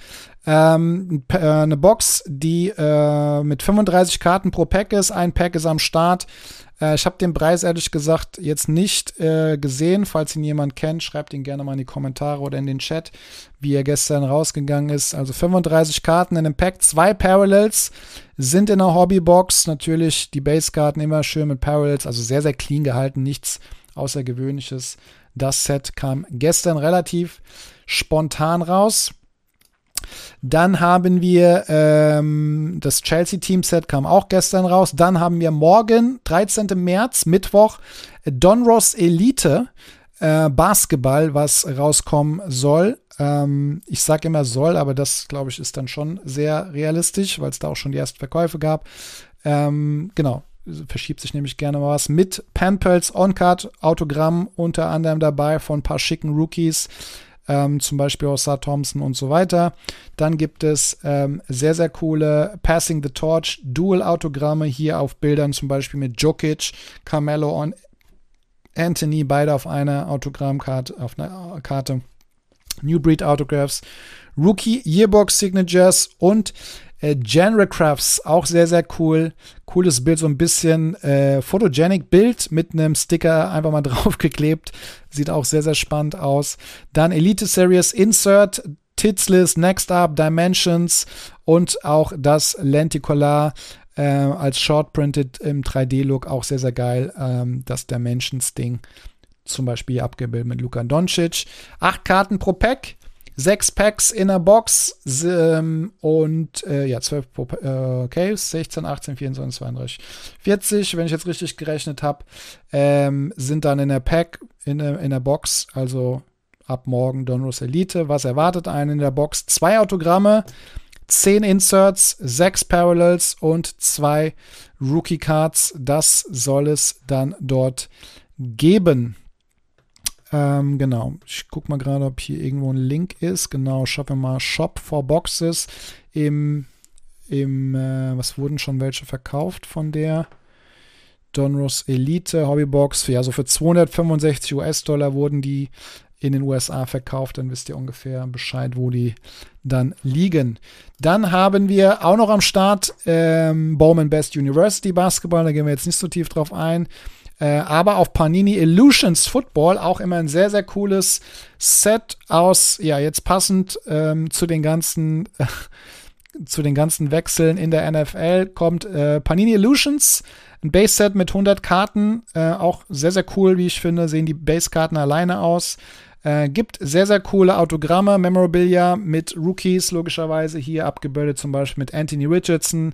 Eine Box, die mit 35 Karten pro Pack ist. Ein Pack ist am Start. Ich habe den Preis ehrlich gesagt jetzt nicht gesehen. Falls ihn jemand kennt, schreibt ihn gerne mal in die Kommentare oder in den Chat, wie er gestern rausgegangen ist. Also 35 Karten in einem Pack, 2 Parallels sind in der Hobbybox. Natürlich die Basekarten immer schön mit Parallels, also sehr, sehr clean gehalten, nichts Außergewöhnliches. Das Set kam gestern relativ spontan raus. Dann haben wir das Chelsea-Team-Set kam auch gestern raus. Dann haben wir morgen, 13. März, Mittwoch, Donruss Elite Basketball, was rauskommen soll. Ich sage immer soll, aber das, glaube ich, ist dann schon sehr realistisch, weil es da auch schon die ersten Verkäufe gab. Genau, verschiebt sich nämlich gerne mal was. Mit Penpals On-Card-Autogramm unter anderem dabei von ein paar schicken Rookies. Zum Beispiel auch Sar Thompson und so weiter. Dann gibt es sehr, sehr coole Passing the Torch Dual-Autogramme hier auf Bildern, zum Beispiel mit Jokic, Carmelo und Anthony, beide auf einer Autogrammkarte, auf einer Karte. New Breed Autographs, Rookie Yearbox Signatures und Genre Crafts, auch sehr, sehr cool. Cooles Bild, so ein bisschen photogenic Bild mit einem Sticker einfach mal draufgeklebt. Sieht auch sehr, sehr spannend aus. Dann Elite Series Insert, Titslist, Next Up, Dimensions und auch das Lenticular als Short-Printed im 3D-Look, auch sehr, sehr geil. Das Dimensions-Ding zum Beispiel hier abgebildet mit Luka Doncic. 8 Karten pro Pack. 6 Packs in der Box und 12 pro Case, 16, 18, 24, 32, 40, wenn ich jetzt richtig gerechnet habe, sind dann in der Pack, in der Box, also ab morgen Donruss Elite. Was erwartet einen in der Box? 2 Autogramme, 10 Inserts, 6 Parallels und 2 Rookie Cards. Das soll es dann dort geben. Genau, ich guck mal gerade, ob hier irgendwo ein Link ist. Genau, schauen wir mal Shop for Boxes. Was wurden schon welche verkauft von der Donruss Elite Hobbybox? Ja, so für 265 US-Dollar wurden die in den USA verkauft. Dann wisst ihr ungefähr Bescheid, wo die dann liegen. Dann haben wir auch noch am Start Bowman Best University Basketball. Da gehen wir jetzt nicht so tief drauf ein. Aber auf Panini Illusions Football auch immer ein sehr, sehr cooles Set aus, ja, jetzt passend zu den ganzen Wechseln in der NFL kommt Panini Illusions, ein Base-Set mit 100 Karten, auch sehr, sehr cool, wie ich finde, sehen die Base-Karten alleine aus. Gibt sehr, sehr coole Autogramme, Memorabilia mit Rookies, logischerweise hier abgebildet, zum Beispiel mit Anthony Richardson,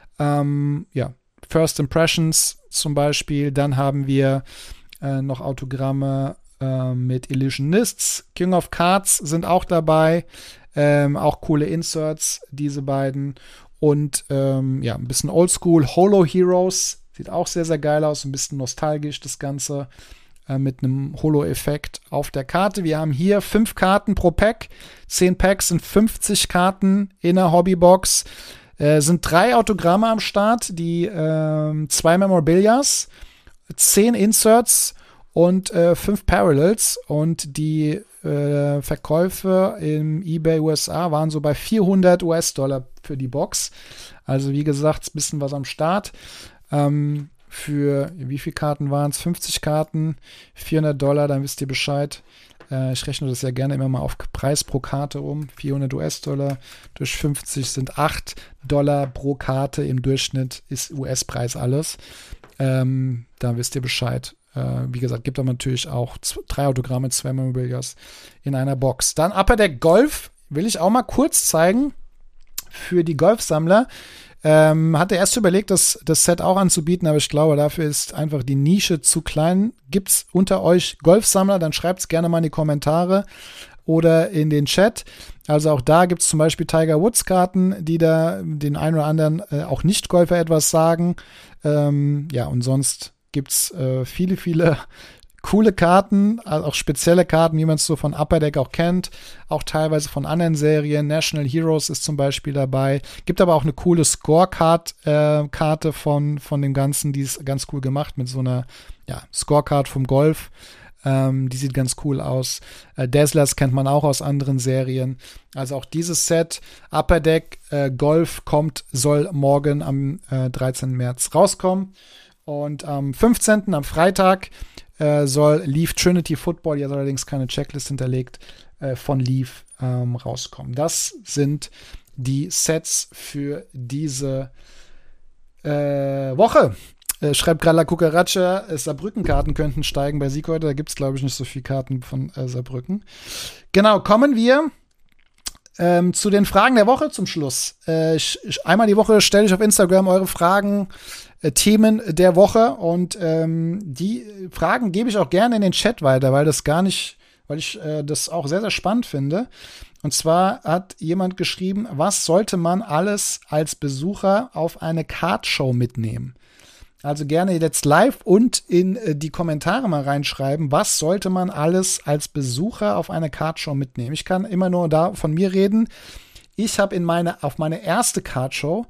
First Impressions zum Beispiel. Dann haben wir noch Autogramme mit Illusionists. King of Cards sind auch dabei. Auch coole Inserts, diese beiden. Und ein bisschen Oldschool. Holo Heroes sieht auch sehr, sehr geil aus. Ein bisschen nostalgisch das Ganze mit einem Holo-Effekt auf der Karte. Wir haben hier 5 Karten pro Pack. 10 Packs sind 50 Karten in der Hobbybox. Sind 3 Autogramme am Start, die 2 Memorabilias, 10 Inserts und 5 Parallels. Und die Verkäufe im eBay USA waren so bei 400 US-Dollar für die Box. Also wie gesagt, ein bisschen was am Start. Für wie viele Karten waren es? 50 Karten, 400 Dollar, dann wisst ihr Bescheid. Ich rechne das ja gerne immer mal auf Preis pro Karte um. 400 US-Dollar durch 50 sind 8 Dollar pro Karte. Im Durchschnitt ist US-Preis alles. Da wisst ihr Bescheid. Wie gesagt, gibt aber natürlich auch 3 Autogramme, 2 Memorabilias in einer Box. Dann Upper Deck Golf will ich auch mal kurz zeigen für die Golfsammler. Hatte erst überlegt, das Set auch anzubieten, aber ich glaube, dafür ist einfach die Nische zu klein. Gibt's unter euch Golfsammler, dann schreibt's gerne mal in die Kommentare oder in den Chat. Also auch da gibt's zum Beispiel Tiger Woods Karten, die da den einen oder anderen auch Nicht-Golfer etwas sagen. Und sonst gibt's viele, viele coole Karten, also auch spezielle Karten, wie man es so von Upper Deck auch kennt, auch teilweise von anderen Serien. National Heroes ist zum Beispiel dabei. Gibt aber auch eine coole Scorecard-Karte von dem Ganzen, die ist ganz cool gemacht mit so einer Scorecard vom Golf. Die sieht ganz cool aus. Dazzlers kennt man auch aus anderen Serien. Also auch dieses Set, Upper Deck Golf soll morgen am 13. März rauskommen. Und am 15., am Freitag, soll Leaf Trinity Football, hier ist allerdings keine Checklist hinterlegt, von Leaf rauskommen. Das sind die Sets für diese Woche. Schreibt gerade La Cucaracha, Saarbrücken-Karten könnten steigen bei Sieg heute. Da gibt es, glaube ich, nicht so viele Karten von Saarbrücken. Genau, kommen wir zu den Fragen der Woche zum Schluss. Einmal die Woche stelle ich auf Instagram eure Fragen, Themen der Woche, und die Fragen gebe ich auch gerne in den Chat weiter, weil ich das auch sehr, sehr spannend finde. Und zwar hat jemand geschrieben, was sollte man alles als Besucher auf eine Kartshow mitnehmen? Also gerne jetzt live und in die Kommentare mal reinschreiben, was sollte man alles als Besucher auf eine Kartshow mitnehmen? Ich kann immer nur da von mir reden. Ich habe auf meine erste Kartshow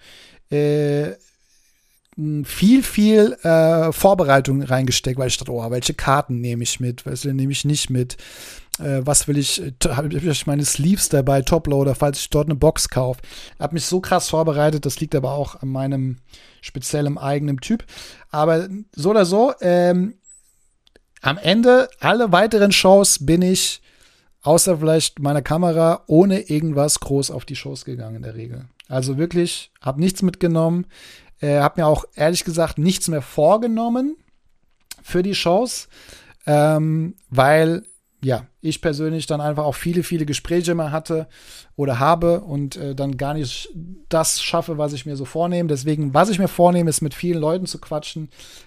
viel Vorbereitung reingesteckt, weil ich dachte, oh, welche Karten nehme ich mit, welche nehme ich nicht mit, was will ich, habe ich meine Sleeves dabei, Toploader, falls ich dort eine Box kaufe. Habe mich so krass vorbereitet, das liegt aber auch an meinem speziellen eigenen Typ. Aber so oder so, am Ende, alle weiteren Shows bin ich, außer vielleicht meiner Kamera, ohne irgendwas groß auf die Shows gegangen in der Regel. Also wirklich, habe nichts mitgenommen. Habe mir auch ehrlich gesagt nichts mehr vorgenommen für die Shows, weil ja, ich persönlich dann einfach auch viele Gespräche mehr hatte oder habe und dann gar nicht das schaffe, was ich mir so vornehme. Deswegen, was ich mir vornehme, ist mit vielen Leuten zu quatschen.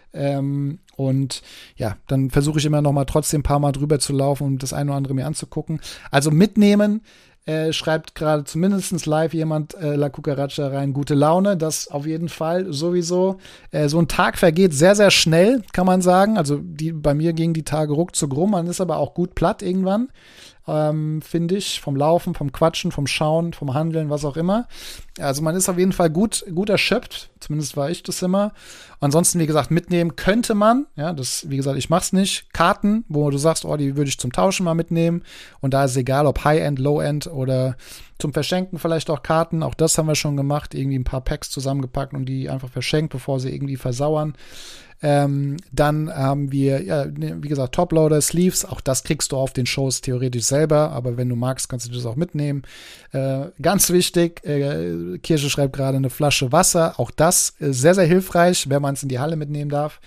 Und ja, dann versuche ich immer noch mal trotzdem ein paar Mal drüber zu laufen und das eine oder andere mir anzugucken. Also mitnehmen. Schreibt gerade zumindest live jemand La Cucaracha rein, gute Laune, das auf jeden Fall sowieso. So ein Tag vergeht sehr, sehr schnell, kann man sagen. Also bei mir gingen die Tage ruckzuck rum, man ist aber auch gut platt irgendwann, finde ich, vom Laufen, vom Quatschen, vom Schauen, vom Handeln, was auch immer. Also man ist auf jeden Fall gut erschöpft, zumindest war ich das immer. Ansonsten, wie gesagt, mitnehmen könnte man, ja, das, wie gesagt, ich mach's nicht. Karten, wo du sagst, oh, die würde ich zum Tauschen mal mitnehmen, und da ist es egal, ob High-End, Low-End oder zum Verschenken vielleicht auch Karten, auch das haben wir schon gemacht, irgendwie ein paar Packs zusammengepackt und die einfach verschenkt, bevor sie irgendwie versauern. Dann haben wir, ja, wie gesagt, Toploader, Sleeves, auch das kriegst du auf den Shows theoretisch selber, aber wenn du magst, kannst du das auch mitnehmen. Ganz wichtig, Kirsche schreibt gerade eine Flasche Wasser, auch das sehr, sehr hilfreich, wenn man es in die Halle mitnehmen darf.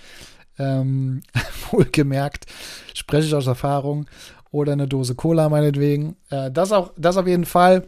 Wohlgemerkt, spreche ich aus Erfahrung. Oder eine Dose Cola meinetwegen. Das auf jeden Fall.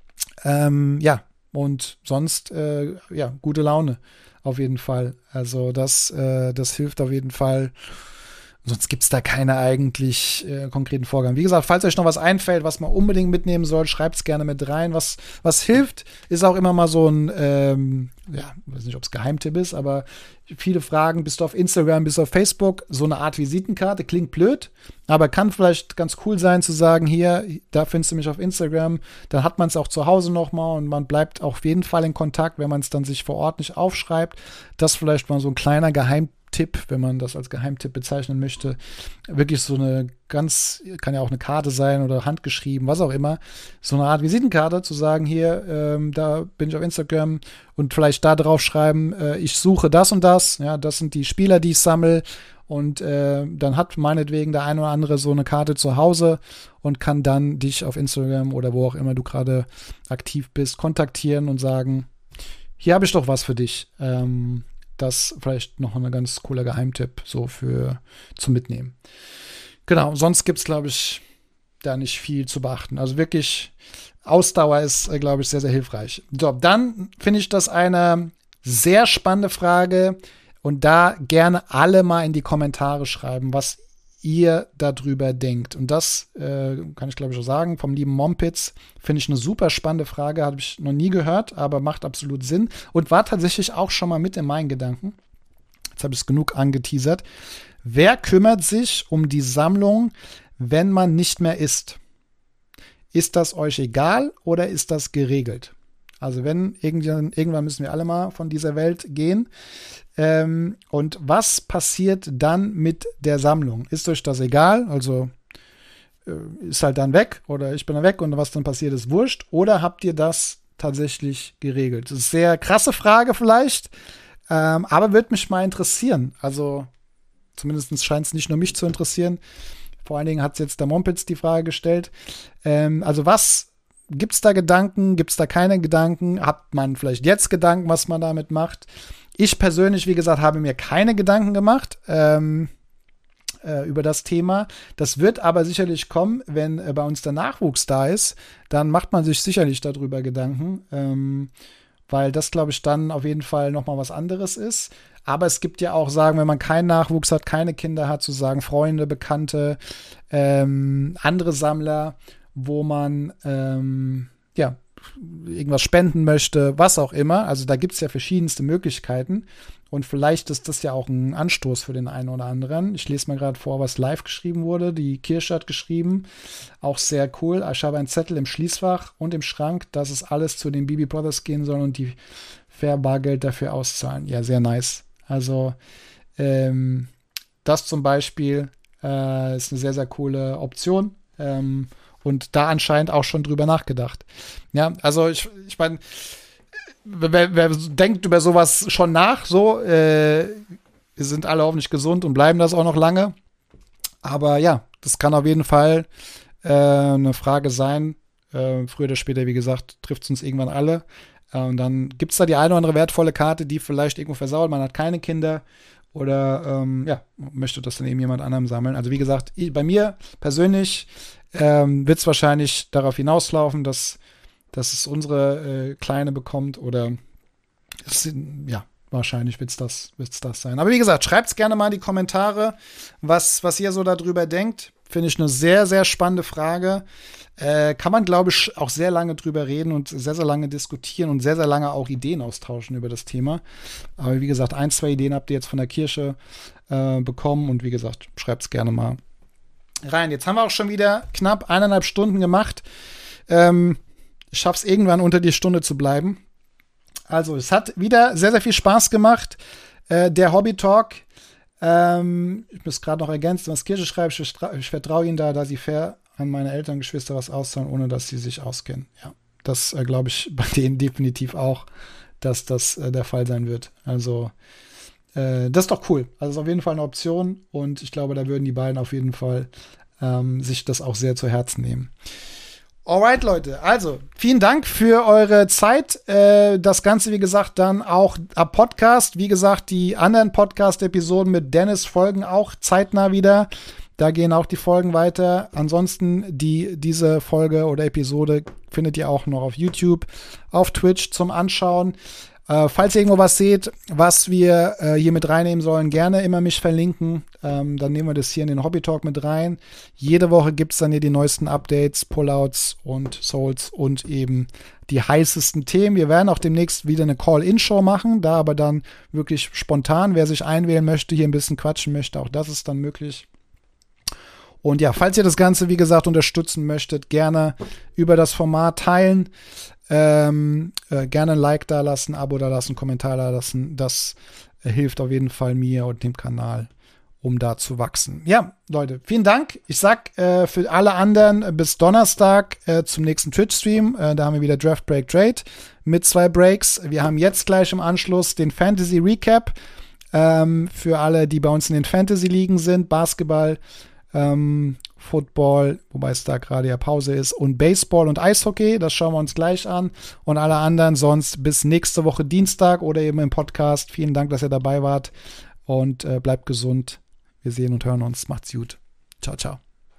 Ja, und sonst, ja, gute Laune. Auf jeden Fall. Also das hilft auf jeden Fall. Sonst gibt es da keine eigentlich konkreten Vorgaben. Wie gesagt, falls euch noch was einfällt, was man unbedingt mitnehmen soll, schreibt es gerne mit rein. Was hilft, ist auch immer mal so ein, ja, weiß nicht, ob es Geheimtipp ist, aber viele Fragen, bist du auf Instagram, bist du auf Facebook, so eine Art Visitenkarte, klingt blöd, aber kann vielleicht ganz cool sein zu sagen, hier, da findest du mich auf Instagram, dann hat man es auch zu Hause nochmal und man bleibt auf jeden Fall in Kontakt, wenn man es dann sich vor Ort nicht aufschreibt. Das vielleicht mal so ein kleiner Geheimtipp, wenn man das als Geheimtipp bezeichnen möchte. Wirklich so eine kann ja auch eine Karte sein oder handgeschrieben, was auch immer. So eine Art Visitenkarte, zu sagen, hier, da bin ich auf Instagram, und vielleicht da drauf schreiben, ich suche das und das, ja, das sind die Spieler, die ich sammle, und dann hat meinetwegen der eine oder andere so eine Karte zu Hause und kann dann dich auf Instagram oder wo auch immer du gerade aktiv bist, kontaktieren und sagen, hier habe ich doch was für dich. Das vielleicht noch ein ganz cooler Geheimtipp so zum Mitnehmen. Genau, sonst gibt es, glaube ich, da nicht viel zu beachten. Also wirklich, Ausdauer ist, glaube ich, sehr, sehr hilfreich. So, dann finde ich das eine sehr spannende Frage, und da gerne alle mal in die Kommentare schreiben, was ihr darüber denkt. Und das kann ich, glaube ich, auch sagen, vom lieben Mompitz, finde ich eine super spannende Frage, habe ich noch nie gehört, aber macht absolut Sinn und war tatsächlich auch schon mal mit in meinen Gedanken. Jetzt habe ich es genug angeteasert. Wer kümmert sich um die Sammlung, wenn man nicht mehr isst? Ist das euch egal oder ist das geregelt? Also wenn, irgendwann müssen wir alle mal von dieser Welt gehen. Und was passiert dann mit der Sammlung? Ist euch das egal? Also ist halt dann weg oder ich bin dann weg und was dann passiert, ist wurscht. Oder habt ihr das tatsächlich geregelt? Das ist eine sehr krasse Frage vielleicht, aber würde mich mal interessieren. Also zumindest scheint es nicht nur mich zu interessieren. Vor allen Dingen hat jetzt der Mompitz die Frage gestellt. Also was gibt's da Gedanken? Gibt's da keine Gedanken? Hat man vielleicht jetzt Gedanken, was man damit macht? Ich persönlich, wie gesagt, habe mir keine Gedanken gemacht über das Thema. Das wird aber sicherlich kommen, wenn bei uns der Nachwuchs da ist. Dann macht man sich sicherlich darüber Gedanken, weil das, glaube ich, dann auf jeden Fall noch mal was anderes ist. Aber es gibt ja auch, sagen, wenn man keinen Nachwuchs hat, keine Kinder hat, zu sagen, Freunde, Bekannte, andere Sammler, wo man irgendwas spenden möchte, was auch immer. Also da gibt es ja verschiedenste Möglichkeiten. Und vielleicht ist das ja auch ein Anstoß für den einen oder anderen. Ich lese mal gerade vor, was live geschrieben wurde. Die Kirsche hat geschrieben, auch sehr cool. Ich habe einen Zettel im Schließfach und im Schrank, dass es alles zu den Bibi Brothers gehen soll und die fair Bargeld dafür auszahlen. Ja, sehr nice. Also das zum Beispiel ist eine sehr, sehr coole Option. Und da anscheinend auch schon drüber nachgedacht. Ja, also ich meine, wer denkt über sowas schon nach, so, wir sind alle hoffentlich gesund und bleiben das auch noch lange. Aber ja, das kann auf jeden Fall eine Frage sein. Früher oder später, wie gesagt, trifft es uns irgendwann alle. Und dann gibt es da die eine oder andere wertvolle Karte, die vielleicht irgendwo versaut. Man hat keine Kinder oder möchte das dann eben jemand anderem sammeln. Also wie gesagt, bei mir persönlich wird es wahrscheinlich darauf hinauslaufen, dass es unsere Kleine bekommt oder wahrscheinlich wird es das sein. Aber wie gesagt, schreibt es gerne mal in die Kommentare, was ihr so darüber denkt. Finde ich eine sehr, sehr spannende Frage. Kann man, glaube ich, auch sehr lange drüber reden und sehr, sehr lange diskutieren und sehr, sehr lange auch Ideen austauschen über das Thema. Aber wie gesagt, 1, 2 Ideen habt ihr jetzt von der Kirsche bekommen und wie gesagt, schreibt es gerne mal rein. Jetzt haben wir auch schon wieder knapp 1,5 Stunden gemacht. Ich schaffe es irgendwann unter die Stunde zu bleiben. Also es hat wieder sehr, sehr viel Spaß gemacht. Der Hobby-Talk. Ich muss gerade noch ergänzen, was Kirsche schreibt. Ich vertraue Ihnen da sie fair an meine Eltern, Geschwister was auszahlen, ohne dass sie sich auskennen. Ja, das glaube ich bei denen definitiv auch, dass das der Fall sein wird. Also das ist doch cool. Also ist auf jeden Fall eine Option und ich glaube, da würden die beiden auf jeden Fall sich das auch sehr zu Herzen nehmen. Alright, Leute. Also, vielen Dank für eure Zeit. Das Ganze, wie gesagt, dann auch ab Podcast. Wie gesagt, die anderen Podcast-Episoden mit Dennis folgen auch zeitnah wieder. Da gehen auch die Folgen weiter. Ansonsten, diese Folge oder Episode findet ihr auch noch auf YouTube, auf Twitch zum Anschauen. Falls ihr irgendwo was seht, was wir hier mit reinnehmen sollen, gerne immer mich verlinken. Dann nehmen wir das hier in den Hobby Talk mit rein. Jede Woche gibt es dann hier die neuesten Updates, Pullouts und Souls und eben die heißesten Themen. Wir werden auch demnächst wieder eine Call-In-Show machen, da aber dann wirklich spontan. Wer sich einwählen möchte, hier ein bisschen quatschen möchte, auch das ist dann möglich. Und ja, falls ihr das Ganze, wie gesagt, unterstützen möchtet, gerne über das Format teilen. Gerne ein Like da lassen, Abo da lassen, Kommentar da lassen. Das hilft auf jeden Fall mir und dem Kanal, um da zu wachsen. Ja, Leute, vielen Dank. Ich sag für alle anderen bis Donnerstag zum nächsten Twitch-Stream. Da haben wir wieder Draft Break Trade mit 2 Breaks. Wir haben jetzt gleich im Anschluss den Fantasy Recap für alle, die bei uns in den Fantasy-Ligen sind. Basketball, Football, wobei es da gerade ja Pause ist, und Baseball und Eishockey, das schauen wir uns gleich an. Und alle anderen sonst bis nächste Woche Dienstag oder eben im Podcast. Vielen Dank, dass ihr dabei wart und bleibt gesund. Wir sehen und hören uns. Macht's gut. Ciao, ciao.